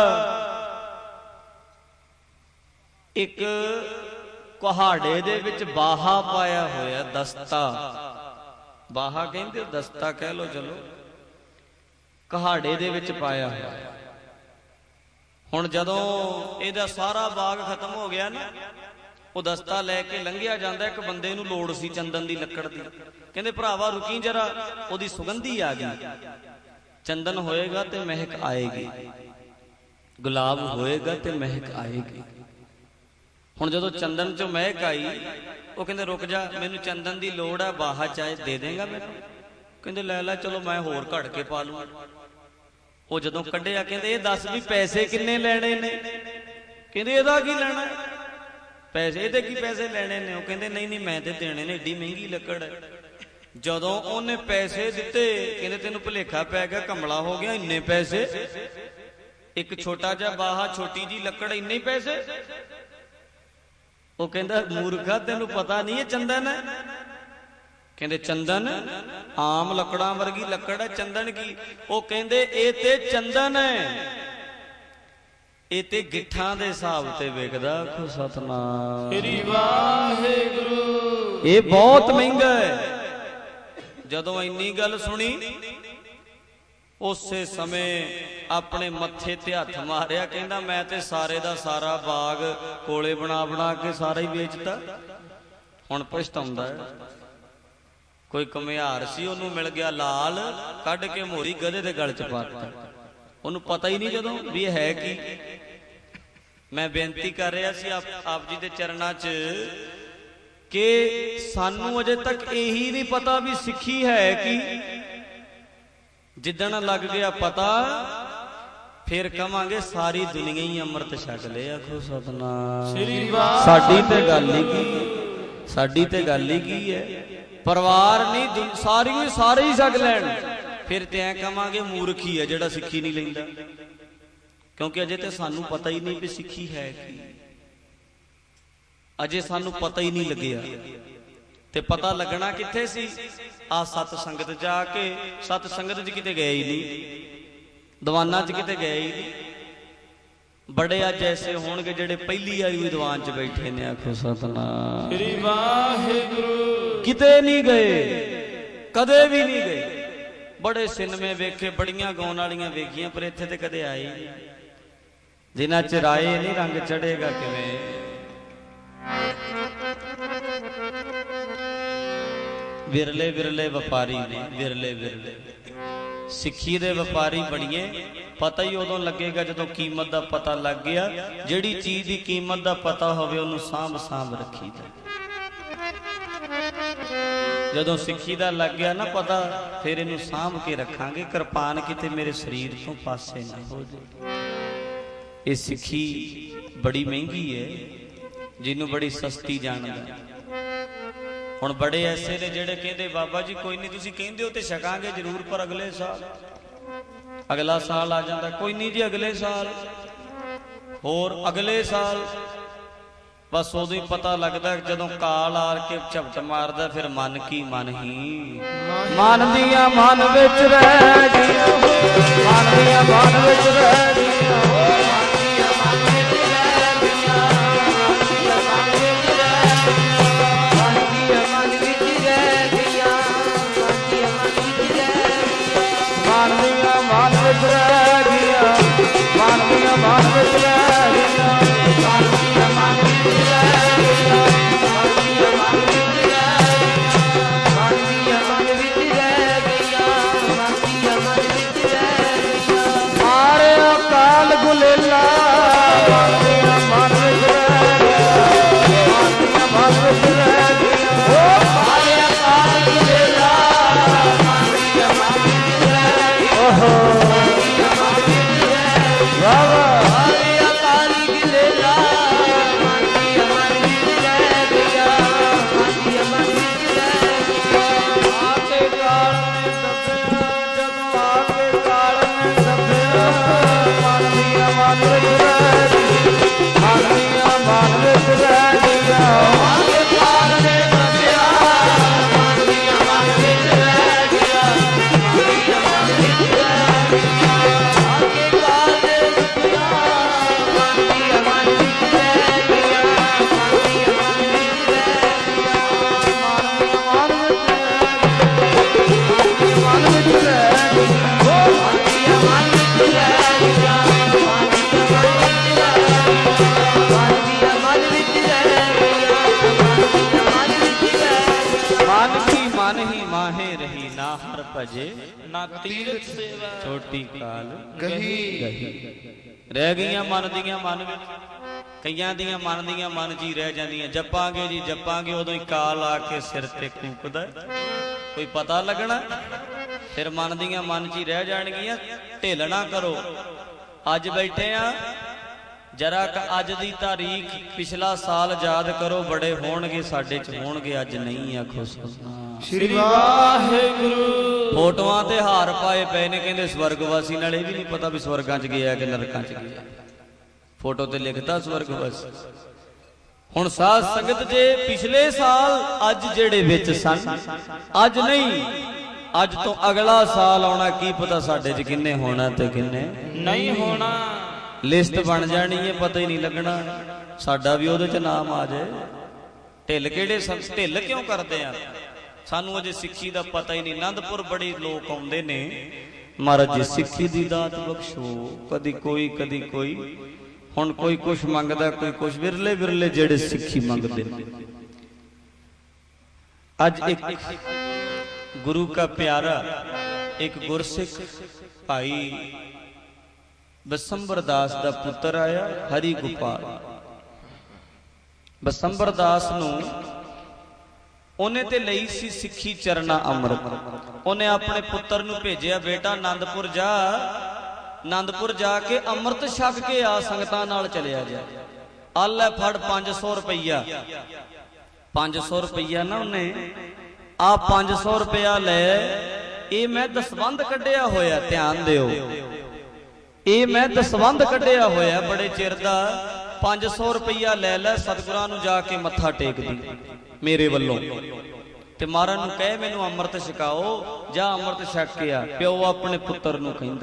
[SPEAKER 3] ਇੱਕ ਕੁਹਾੜੇ ਦੇ ਵਿੱਚ ਬਾਹਾ ਪਾਇਆ ਹੋਇਆ, ਦਸਤਾ। ਬਾਹਾ ਕਹਿੰਦੇ, ਦਸਤਾ ਕਹਿ ਲੋ, ਚਲੋ ਕੁਹਾੜੇ ਦੇ ਵਿੱਚ ਪਾਇਆ ਹੋਇਆ। ਹੁਣ ਜਦੋਂ ਇਹਦਾ ਸਾਰਾ ਬਾਗ ਖਤਮ ਹੋ ਗਿਆ ਨਾ, ਉਹ ਦਸਤਾ ਲੈ ਕੇ ਲੰਘਿਆ ਜਾਂਦਾ। ਇੱਕ ਬੰਦੇ ਨੂੰ ਲੋੜ ਸੀ ਚੰਦਨ ਦੀ ਲੱਕੜ ਦੀ। ਕਹਿੰਦੇ ਭਰਾਵਾ ਰੁਕੀ ਜਰਾ, ਉਹਦੀ ਸੁਗੰਧੀ ਆ ਗਈ। ਚੰਦਨ ਹੋਏਗਾ ਤੇ ਮਹਿਕ ਆਏਗੀ, ਗੁਲਾਬ ਹੋਏਗਾ ਤੇ ਮਹਿਕ ਆਏਗੀ। ਹੁਣ ਜਦੋਂ ਚੰਦਨ ਚੋਂ ਮਹਿਕ ਆਈ, ਉਹ ਕਹਿੰਦੇ ਰੁਕ ਜਾ, ਮੈਨੂੰ ਚੰਦਨ ਦੀ ਲੋੜ ਆ, ਬਾਹਾ ਚਾਹੇ ਦੇ ਦੇਗਾ ਮੈਨੂੰ? ਕਹਿੰਦੇ ਲੈ ਲੈ, ਚਲੋ ਮੈਂ ਹੋਰ ਘੜ ਕੇ ਪਾ ਲੂੰ। ਉਹ ਜਦੋਂ ਕੱਢਿਆ, ਕਹਿੰਦੇ ਇਹ ਦੱਸ ਵੀ ਪੈਸੇ ਕਿੰਨੇ ਲੈਣੇ ਨੇ? ਕਹਿੰਦੇ ਇਹਦਾ ਕੀ ਲੈਣਾ ਪੈਸੇ, ਇਹਦੇ ਕੀ ਪੈਸੇ ਲੈਣੇ ਨੇ? ਉਹ ਕਹਿੰਦੇ ਨਹੀਂ ਨਹੀਂ ਮੈਂ ਤੇ ਦੇਣੇ ਨੇ, ਏਡੀ ਮਹਿੰਗੀ ਲੱਕੜ ਹੈ। ਜਦੋਂ ਉਹਨੇ ਪੈਸੇ ਦਿੱਤੇ, ਕਹਿੰਦੇ ਤੈਨੂੰ ਭੁਲੇਖਾ ਪੈ ਗਿਆ, ਕਮਲਾ ਹੋ ਗਿਆ, ਇੰਨੇ ਪੈਸੇ? ਇੱਕ ਛੋਟਾ ਜਿਹਾ ਬਾਹਾ, ਛੋਟੀ ਜੀ ਲੱਕੜ, ਇੰਨੇ ਪੈਸੇ? ਉਹ ਕਹਿੰਦਾ ਮੂਰਖਾ, ਤੈਨੂੰ ਪਤਾ ਨਹੀਂ ਇਹ ਚੰਦਨ ਹੈ? ਕਹਿੰਦੇ ਚੰਦਨ ਆਮ ਲੱਕੜਾਂ ਵਰਗੀ ਲੱਕੜ ਹੈ, ਚੰਦਨ ਕੀ? ਉਹ ਕਹਿੰਦੇ ਇਹ ਤੇ ਚੰਦਨ ਹੈ, ਇਹ ਤੇ ਗਿੱਠਾਂ ਦੇ ਹਿਸਾਬ ਤੇ ਵਿਕਦਾ। ਆਖੋ ਸਤਨਾਮ
[SPEAKER 2] ਸ੍ਰੀ ਵਾਹਿਗੁਰੂ।
[SPEAKER 3] ਇਹ ਬਹੁਤ ਮਹਿੰਗਾ ਹੈ। ਜਦੋਂ ਇੰਨੀ ਗੱਲ ਸੁਣੀ, ਉਸੇ ਸਮੇਂ ਆਪਣੇ ਮੱਥੇ ਤੇ ਹੱਥ ਮਾਰਿਆ, ਕਹਿੰਦਾ ਮੈਂ ਤੇ ਸਾਰੇ ਦਾ ਸਾਰਾ ਬਾਗ ਕੋਲੇ ਬਣਾ ਬਣਾ ਕੇ ਸਾਰਾ ਹੀ ਵੇਚਤਾ, ਹੁਣ ਪਛਤਾਉਂਦਾ ਹੈ। ਕੋਈ ਘੁਮਿਆਰ ਸੀ, ਉਹਨੂੰ ਮਿਲ ਗਿਆ ਲਾਲ, ਕੱਢ ਕੇ ਮੋਰੀ ਗਧੇ ਦੇ ਗਲ ਚ ਪਾਤਾ। ਉਹਨੂੰ ਪਤਾ ਹੀ ਨਹੀਂ ਜਦੋਂ ਵੀ ਇਹ ਹੈ ਕੀ। ਮੈਂ ਬੇਨਤੀ ਕਰ ਰਿਹਾ ਸੀ ਆਪ ਆਪ ਜੀ ਦੇ ਚਰਨਾਂ 'ਚ ਕਿ ਸਾਨੂੰ ਅਜੇ ਤੱਕ ਇਹੀ ਨਹੀਂ ਪਤਾ ਵੀ ਸਿੱਖੀ ਹੈ ਕੀ। ਜਿੱਦਣ ਲੱਗ ਗਿਆ ਪਤਾ, ਫਿਰ ਕਵਾਂਗੇ ਸਾਰੀ ਦੁਨੀਆ ਹੀ ਅੰਮ੍ਰਿਤ ਛਕ ਲੈ। ਆਖੋ ਸਤਨਾਮ
[SPEAKER 2] ਸ੍ਰੀ ਵਾਹਿਗੁਰੂ।
[SPEAKER 3] ਸਾਡੀ ਤੇ ਗੱਲ ਹੀ ਕੀ, ਸਾਡੀ ਤੇ ਗੱਲ ਹੀ ਕੀ ਹੈ। ਪਰਿਵਾਰ ਨਹੀਂ, ਸਾਰੀ ਹੀ ਸਾਰੇ ਹੀ ਛਕ ਲੈਣ, ਫਿਰ ਤੇ ਐ ਕਵਾਂਗੇ ਮੂਰਖ ਹੀ ਹੈ ਜਿਹੜਾ ਸਿੱਖੀ ਨਹੀਂ ਲੈਂਦਾ। ਕਿਉਂਕਿ ਅਜੇ ਤੇ ਸਾਨੂੰ ਪਤਾ ਹੀ ਨਹੀਂ ਵੀ ਸਿੱਖੀ ਹੈ ਕੀ, ਅਜੇ ਸਾਨੂੰ ਪਤਾ ਹੀ ਨਹੀਂ ਲੱਗਿਆ। ਤੇ ਪਤਾ ਲੱਗਣਾ ਕਿੱਥੇ ਸੀ? ਆ ਸਤ ਸੰਗਤ ਜਾ ਕੇ। ਸਤ ਸੰਗਤ 'ਚ ਕਿਤੇ ਗਏ ਹੀ ਨਹੀਂ, ਦੀਵਾਨਾਂ 'ਚ ਕਿਤੇ ਗਏ ਹੀ ਨਹੀਂ। ਬੜੇ ਅੱਜ ਐਸੇ ਹੋਣਗੇ ਜਿਹੜੇ ਪਹਿਲੀ ਵਾਰੀ ਦੀਵਾਨ 'ਚ ਬੈਠੇ ਨੇ। ਆਖੋ ਸਤਨਾਮ
[SPEAKER 2] ਸ੍ਰੀ ਵਾਹਿਗੁਰੂ।
[SPEAKER 3] ਕਿਤੇ ਨਹੀਂ ਗਏ, ਕਦੇ ਵੀ ਨਹੀਂ ਗਏ। ਬੜੇ ਸਿਨੇਮੇ ਵੇਖੇ, ਬੜੀਆਂ ਗਾਉਣ ਵਾਲੀਆਂ ਵੇਖੀਆਂ, ਪਰ ਇੱਥੇ ਤੇ ਕਦੇ ਆਏ ਹੀ। ਜਿਨ੍ਹਾਂ ਚ ਰਾਏ ਨਹੀਂ, ਰੰਗ ਚੜੇਗਾ ਕਿਵੇਂ? ਵਿਰਲੇ ਵਿਰਲੇ ਵਪਾਰੀ ਨੇ, ਵਿਰਲੇ ਵਿਰਲੇ। ਸਿੱਖੀ ਦੇ ਵਪਾਰੀ ਬਣੀਏ, ਪਤਾ ਹੀ ਉਦੋਂ ਲੱਗੇਗਾ ਜਦੋਂ ਕੀਮਤ ਦਾ ਪਤਾ ਲੱਗ ਗਿਆ। ਜਿਹੜੀ ਚੀਜ਼ ਦੀ ਕੀਮਤ ਦਾ ਪਤਾ ਹੋਵੇ ਉਹਨੂੰ ਸਾਂਭ ਸਾਂਭ ਰੱਖੀਦਾ। ਜਦੋਂ ਸਿੱਖੀ ਦਾ ਲੱਗ ਗਿਆ ਨਾ ਪਤਾ, ਫਿਰ ਇਹਨੂੰ ਸਾਂਭ ਕੇ ਰੱਖਾਂਗੇ। ਕਿਰਪਾਨ ਕਿਤੇ ਮੇਰੇ ਸਰੀਰ ਤੋਂ ਪਾਸੇ ਨਾ ਹੋ ਜਾਏ। ਇਹ ਸਿੱਖੀ ਬੜੀ ਮਹਿੰਗੀ ਹੈ, ਜਿਹਨੂੰ ਬੜੀ ਸਸਤੀ ਜਾਣਦਾ। ਹੁਣ ਬੜੇ ਐਸੇ ਨੇ ਜਿਹੜੇ ਕਹਿੰਦੇ ਬਾਬਾ ਜੀ ਕੋਈ ਨਹੀਂ, ਤੁਸੀਂ ਕਹਿੰਦੇ ਹੋ ਤੇ ਛਕਾਂਗੇ ਜ਼ਰੂਰ, ਪਰ ਅਗਲੇ ਸਾਲ, ਅਗਲਾ ਸਾਲ ਆ ਜਾਂਦਾ, ਕੋਈ ਨਹੀਂ ਜੀ ਅਗਲੇ ਸਾਲ, ਹੋਰ ਅਗਲੇ ਸਾਲ। ਬਸ ਉਦੋਂ ਹੀ ਪਤਾ ਲੱਗਦਾ ਜਦੋਂ ਕਾਲ ਆ ਕੇ ਝਪਟ ਮਾਰਦਾ, ਫਿਰ ਮਨ ਕੀ ਮਨ ਹੀ। ਮਨ ਦੀਆਂ ਮਨ ਵਿੱਚ ਰਹਿ ਗਈਆਂ, ਮਨ ਦੀਆਂ ਮਨ ਵਿੱਚ ਰਹਿ ਗਈਆਂ,
[SPEAKER 2] ਭਜੇ ਨਾ ਤੀਰਥ ਸੇਵਾ,
[SPEAKER 3] ਛੋਟੀ ਕਾਲ
[SPEAKER 2] ਗਹੀ।
[SPEAKER 3] रह गईयां मन दियां मन विच, कईयां दियां मन दियां मन जी रह जांदियां। जपांगे जी जपांगे, उदों ही काल आके सिर ते कूकदा, कोई पता लगना, फिर मन दियां मन जी रह जाणगियां। ढिल ना करो। अज बैठे आ, जरा अज दी तारीख पिछला साल याद करो, बड़े होणगे साडे च होणगे, अज नहीं। आखो
[SPEAKER 2] श्री वाहिगुरू।
[SPEAKER 3] फोटोआं ते हार पाए पे ने, कहंदे स्वर्गवासी, नाल इह भी नहीं पता भी स्वर्गां च गया कि नरकां च गया। फोटो ते लिखता स्वर्गवासी। हुण साध संगत जे पिछले साल अज जेड़े विच सन, अज नहीं, अज तो अगला साल आउणा, की पता साडे च किन्ने होना ते किन्ने
[SPEAKER 2] नहीं होना।
[SPEAKER 3] लिस्ट बन जानी है, पता ही नहीं लगना, साडा भी उहदे च नाम आ जाए। ढिल किहड़े ढिल क्यों करते हैं? सानू अजे सिक्खी दा पता ही नहीं। आनंदपुर बड़े लोग आउंदे ने, महाराज जी सिक्खी दी दात बख्शो, कदी कोई कदी कोई। हुण कोई कुछ मंगदा, कोई कुछ, विरले विरले जेड़े सिक्खी मंगदे। अज एक गुरु का प्यारा, एक गुरसिख भाई बसंबर दास दा पुत्र आया, हरि गोपाल। बसंबर दास नूं ਉਹਨੇ ਤੇ ਲਈ ਸੀ ਸਿੱਖੀ ਚਰਨਾ ਅੰਮ੍ਰਿਤ। ਉਹਨੇ ਆਪਣੇ ਪੁੱਤਰ ਨੂੰ ਭੇਜਿਆ, ਬੇਟਾ ਆਨੰਦਪੁਰ ਜਾ, ਆਨੰਦਪੁਰ ਜਾ ਕੇ ਅੰਮ੍ਰਿਤ ਛਕ ਕੇ ਆ, ਸੰਗਤਾਂ ਨਾਲ ਚਲਿਆ ਜਾ। ਆ ਲੈ ਫੜ ਪੰਜ ਸੌ ਰੁਪਈਆ। ਪੰਜ ਸੌ ਰੁਪਈਆ ਨਾ ਉਹਨੇ, ਆ ਪੰਜ ਸੌ ਰੁਪਇਆ ਲੈ, ਇਹ ਮੈਂ ਦਸਵੰਧ ਕੱਢਿਆ ਹੋਇਆ, ਧਿਆਨ ਦਿਓ, ਇਹ ਮੈਂ ਦਸਵੰਧ ਕੱਢਿਆ ਹੋਇਆ ਬੜੇ ਚਿਰ ਦਾ। ਪੰਜ ਸੌ ਰੁਪਈਆ ਲੈ ਲੈ, ਸਤਿਗੁਰਾਂ ਨੂੰ ਜਾ ਕੇ ਮੱਥਾ ਟੇਕ ਦੀ मेरे वालों, ते महाराज नूं कहे मैनूं अमृत छकाओ, जा अमृत छक के आ। प्यो अपने पुत्र नूं कहंदा।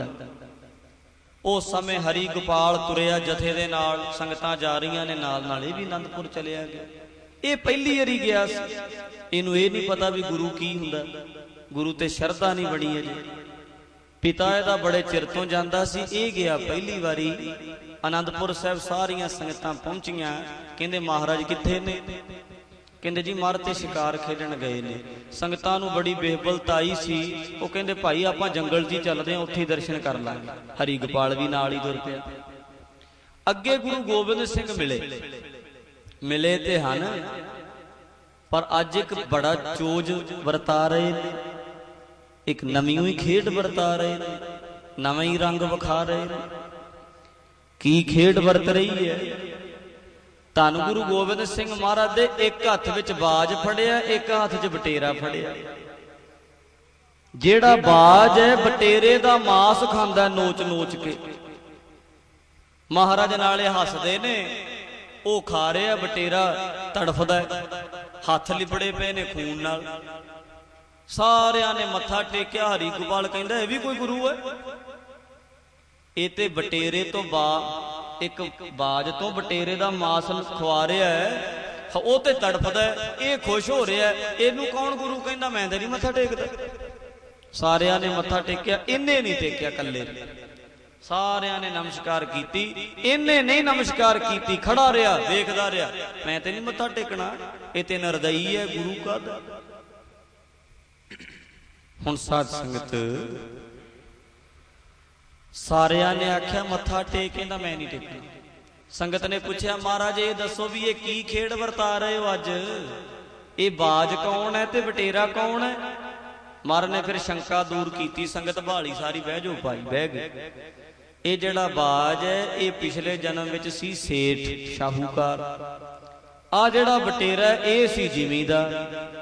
[SPEAKER 3] उस समय हरि गोपाल तुरिया जथे दे नाल, संगतां जा रहीआं ने नाल नाल, भी आनंदपुर चलिया गया। ये पहली वारी गया सी, इहनूं इह नहीं पता भी गुरु की हुंदा, गुरु ते शरधा नहीं बनी है जी। पिता इहदा बड़े चिर तों जांदा सी, इह गया पहली वारी। आनंदपुर साहिब सारियां संगतां पहुंचियां, कहंदे महाराज कित्थे ने? कहते जी महाराज ते शिकार खेलन गए ने। संगतां नूं बड़ी बेहबलताई सी, वो कहते भाई आपां जंगल जी चलदे हां, उत्थे दर्शन कर लांगे। हरि गोपाल भी नाल ही तुर पिया। अगे गुरु गोबिंद सिंह मिले, मिले ते हन, पर अज एक बड़ा चोज वरता रहे ने, एक नवीं ही खेड वरता रहे ने, नवां ही रंग विखा रहे ने। की खेड वरत रही है? धन गुरु गोबिंद सिंह महाराज दे एक हथ विच बाज फड़िया, एक हथ च बटेरा फड़िया। जेड़ा बाज है बटेरे दा मांस खांदा नोच नोच के। महाराज नाले हसदे ने, ओ खा रहा, बटेरा तड़फदा, हथ लिबड़े पे ने खून नाल। सारियां ने मत्था टेकिया। हरि गोपाल कहंदा इह भी कोई गुरु है? इह ते बटेरे तो बा एक बाज तो बटेरे दा मांस खवा रहा है, वो ते तड़फदा, ये खुश हो रहा है, इनू कौन गुरु कहंदा? मैं ते नहीं मत्था टेकदा। सारियां ने मत्था टेकिया, इन्हें नहीं टेकिया, कल्ले सारियां ने नमस्कार कीती, इन्हें नहीं नमस्कार कीती, खड़ा रहा, देखदा रहा, मैं ते नहीं मत्था टेकना, ये ते निर्दयी है गुरु का। हुण साध संगत सारिया ने आख्या मत्था टेक, कहंदा मैं नहीं टेकना। संगत ने पूछया महाराज ये दसो भी ये की खेड वरता रहे हो अज? ये बाज कौन है ते बटेरा कौन है? महाराज ने फिर शंका दूर की। संगत भाली सारी बह जाओ भाई, बह गए। ये जड़ा बाज है ये पिछले जन्म विच सी सेठ शाहूकार, आ जड़ा बटेरा ये सी जिमीदार।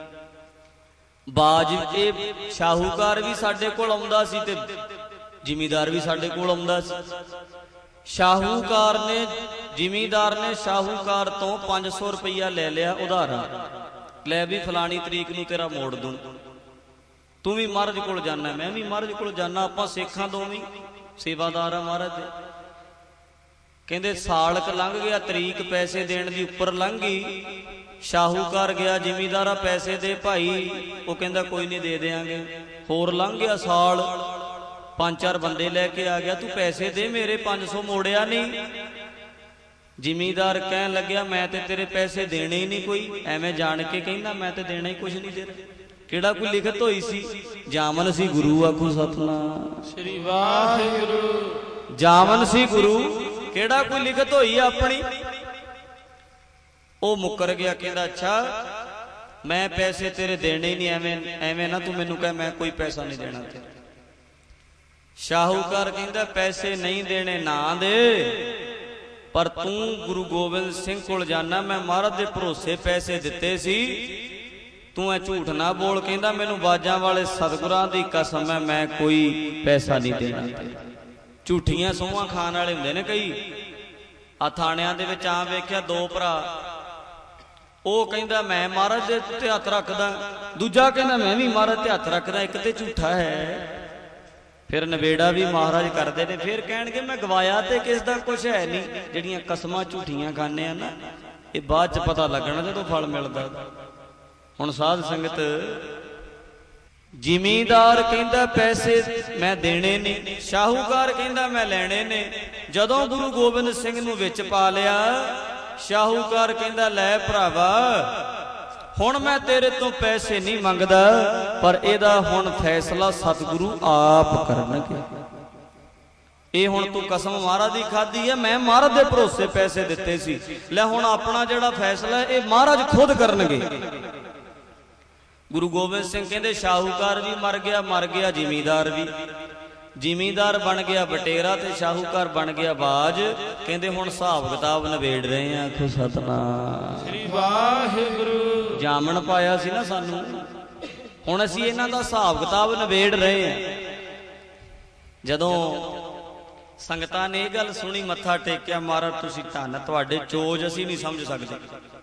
[SPEAKER 3] बाज ये शाहूकार भी साडे कोल आउंदा सी ते जिमीदार भी साडे कोल आउंदा सी। शाहूकार ने जिमीदार ने शाहूकार तो पांच सौ रुपया ले लिया उधारा, लै भी फलानी तरीक नूं तेरा मोड़ दूं, तू भी महाराज कोल जाना, मैं भी महाराज कोल जाना, आपां सिखां दोवें सेवादार आ महाराज दे। कहंदे सालक लंघ गया, तरीक पैसे देण दी उपर लंघ गई। शाहूकार गया, जिमीदारा पैसे दे भाई, वो कहंदा कोई नहीं दे देंगे। होर लंघ गया साल, पांच चार बंदे लैके आ गया, तू पैसे दे मेरे, पांच सौ मोड़िया नहीं। जिमीदार कहन लग्या मैं ते तेरे पैसे देने ही नहीं, कोई एवें जान के कहना मैं ते देना ही कुछ नहीं दे रहा। किहड़ा कोई लिखत होई सी? जामन सी गुरु, आखो सतनाम
[SPEAKER 2] श्री वाहिगुरू।
[SPEAKER 3] जामन सी गुरु, ਕਿਹੜਾ ਕੋਈ ਲਿਖਤ ਹੋਈ ਆਪਣੀ? ਉਹ ਮੁੱਕਰ ਗਿਆ, ਕਹਿੰਦਾ ਅੱਛਾ ਮੈਂ ਪੈਸੇ ਤੇਰੇ ਦੇਣੇ ਹੀ ਨਹੀਂ, ਐਵੇਂ ਐਵੇਂ ਨਾ ਤੂੰ ਮੈਨੂੰ ਕਹਿ ਮੈਂ ਕੋਈ ਪੈਸਾ ਨਹੀਂ ਦੇਣਾ ਤੇਰਾ। ਸ਼ਾਹੂਕਾਰ ਕਹਿੰਦਾ ਪੈਸੇ ਨਹੀਂ ਦੇਣੇ ਨਾ ਦੇ, ਪਰ ਤੂੰ ਗੁਰੂ ਗੋਬਿੰਦ ਸਿੰਘ ਕੋਲ ਜਾਣਾ, ਮੈਂ ਮਹਾਰਾਜ ਦੇ ਭਰੋਸੇ ਪੈਸੇ ਦਿੱਤੇ ਸੀ, ਤੂੰ ਐ ਝੂਠ ਨਾ ਬੋਲ। ਕਹਿੰਦਾ ਮੈਨੂੰ ਬਾਜਾਂ ਵਾਲੇ ਸਤਿਗੁਰਾਂ ਦੀ ਕਸਮ ਹੈ ਮੈਂ ਕੋਈ ਪੈਸਾ ਨਹੀਂ ਦੇਣਾ। ਝੂਠੀਆਂ ਸੌਹਾਂ ਖਾਣ ਵਾਲੇ ਹੁੰਦੇ ਨੇ ਕਈ। ਆ ਥਾਣਿਆਂ ਦੇ ਵਿੱਚ ਆ ਵੇਖਿਆ ਦੋ ਭਰਾ, ਉਹ ਕਹਿੰਦਾ ਮੈਂ ਮਹਾਰਾਜ ਦੇ ਉੱਤੇ ਹੱਥ ਰੱਖਦਾ, ਦੂਜਾ ਕਹਿੰਦਾ ਮੈਂ ਵੀ ਮਹਾਰਾਜ ਤੇ ਹੱਥ ਰੱਖਦਾ, ਇੱਕ ਤੇ ਝੂਠਾ ਹੈ। ਫਿਰ ਨਵੇੜਾ ਵੀ ਮਹਾਰਾਜ ਕਰਦੇ ਨੇ, ਫਿਰ ਕਹਿਣਗੇ ਮੈਂ ਗਵਾਇਆ ਤੇ ਕਿਸ ਦਾ ਕੁਛ ਹੈ ਨਹੀਂ। ਜਿਹੜੀਆਂ ਕਸਮਾਂ ਝੂਠੀਆਂ ਖਾਂਦੇ ਆ ਨਾ, ਇਹ ਬਾਅਦ ਚ ਪਤਾ ਲੱਗਣਾ ਜਦੋਂ ਫਲ ਮਿਲਦਾ। ਹੁਣ ਸਾਧ ਸੰਗਤ, ਜ਼ਿਮੀਂਦਾਰ ਕਹਿੰਦਾ ਪੈਸੇ ਮੈਂ ਦੇਣੇ ਨਹੀਂ, ਸ਼ਾਹੂਕਾਰ ਕਹਿੰਦਾ ਮੈਂ ਲੈਣੇ ਨੇ। ਜਦੋਂ ਗੁਰੂ ਗੋਬਿੰਦ ਸਿੰਘ ਨੂੰ ਵਿੱਚ ਪਾ ਲਿਆ, ਸ਼ਾਹੂਕਾਰ ਕਹਿੰਦਾ ਲੈ ਭਰਾਵਾ ਹੁਣ ਮੈਂ ਤੇਰੇ ਤੋਂ ਪੈਸੇ ਨਹੀਂ ਮੰਗਦਾ, ਪਰ ਇਹਦਾ ਹੁਣ ਫੈਸਲਾ ਸਤਿਗੁਰੂ ਆਪ ਕਰਨਗੇ। ਇਹ ਹੁਣ ਤੂੰ ਕਸਮ ਮਹਾਰਾਜ ਦੀ ਖਾਧੀ ਹੈ, ਮੈਂ ਮਹਾਰਾਜ ਦੇ ਭਰੋਸੇ ਪੈਸੇ ਦਿੱਤੇ ਸੀ, ਲੈ ਹੁਣ ਆਪਣਾ ਜਿਹੜਾ ਫੈਸਲਾ ਇਹ ਮਹਾਰਾਜ ਖੁਦ ਕਰਨਗੇ। ਗੁਰੂ ਗੋਬਿੰਦ ਸਿੰਘ ਕਹਿੰਦੇ ਸ਼ਾਹੂਕਾਰ ਵੀ ਮਰ ਗਿਆ, ਮਰ ਗਿਆ ਜ਼ਿਮੀਂਦਾਰ ਵੀ। ਜ਼ਿਮੀਂਦਾਰ ਬਣ ਗਿਆ ਬਟੇਰਾ ਤੇ ਸ਼ਾਹੂਕਾਰ ਬਣ ਗਿਆ ਬਾਜ। ਕਹਿੰਦੇ ਹੁਣ ਹਿਸਾਬ ਕਿਤਾਬ ਨਿਬੇੜ ਰਹੇ ਆ। ਆਖੋ ਸਤਨਾਮ
[SPEAKER 2] ਸ੍ਰੀ ਵਾਹਿਗੁਰੂ।
[SPEAKER 3] ਜਾਮਣ ਪਾਇਆ ਸੀ ਨਾ ਸਾਨੂੰ, ਹੁਣ ਅਸੀਂ ਇਹਨਾਂ ਦਾ ਹਿਸਾਬ ਕਿਤਾਬ ਨਿਬੇੜ ਰਹੇ ਆ। ਜਦੋਂ ਸੰਗਤਾਂ ਨੇ ਇਹ ਗੱਲ ਸੁਣੀ, ਮੱਥਾ ਟੇਕਿਆ, ਮਹਾਰਾਜ ਤੁਸੀਂ ਧੰਨ, ਤੁਹਾਡੇ ਚੋਜ ਅਸੀਂ ਨਹੀਂ ਸਮਝ ਸਕਦੇ।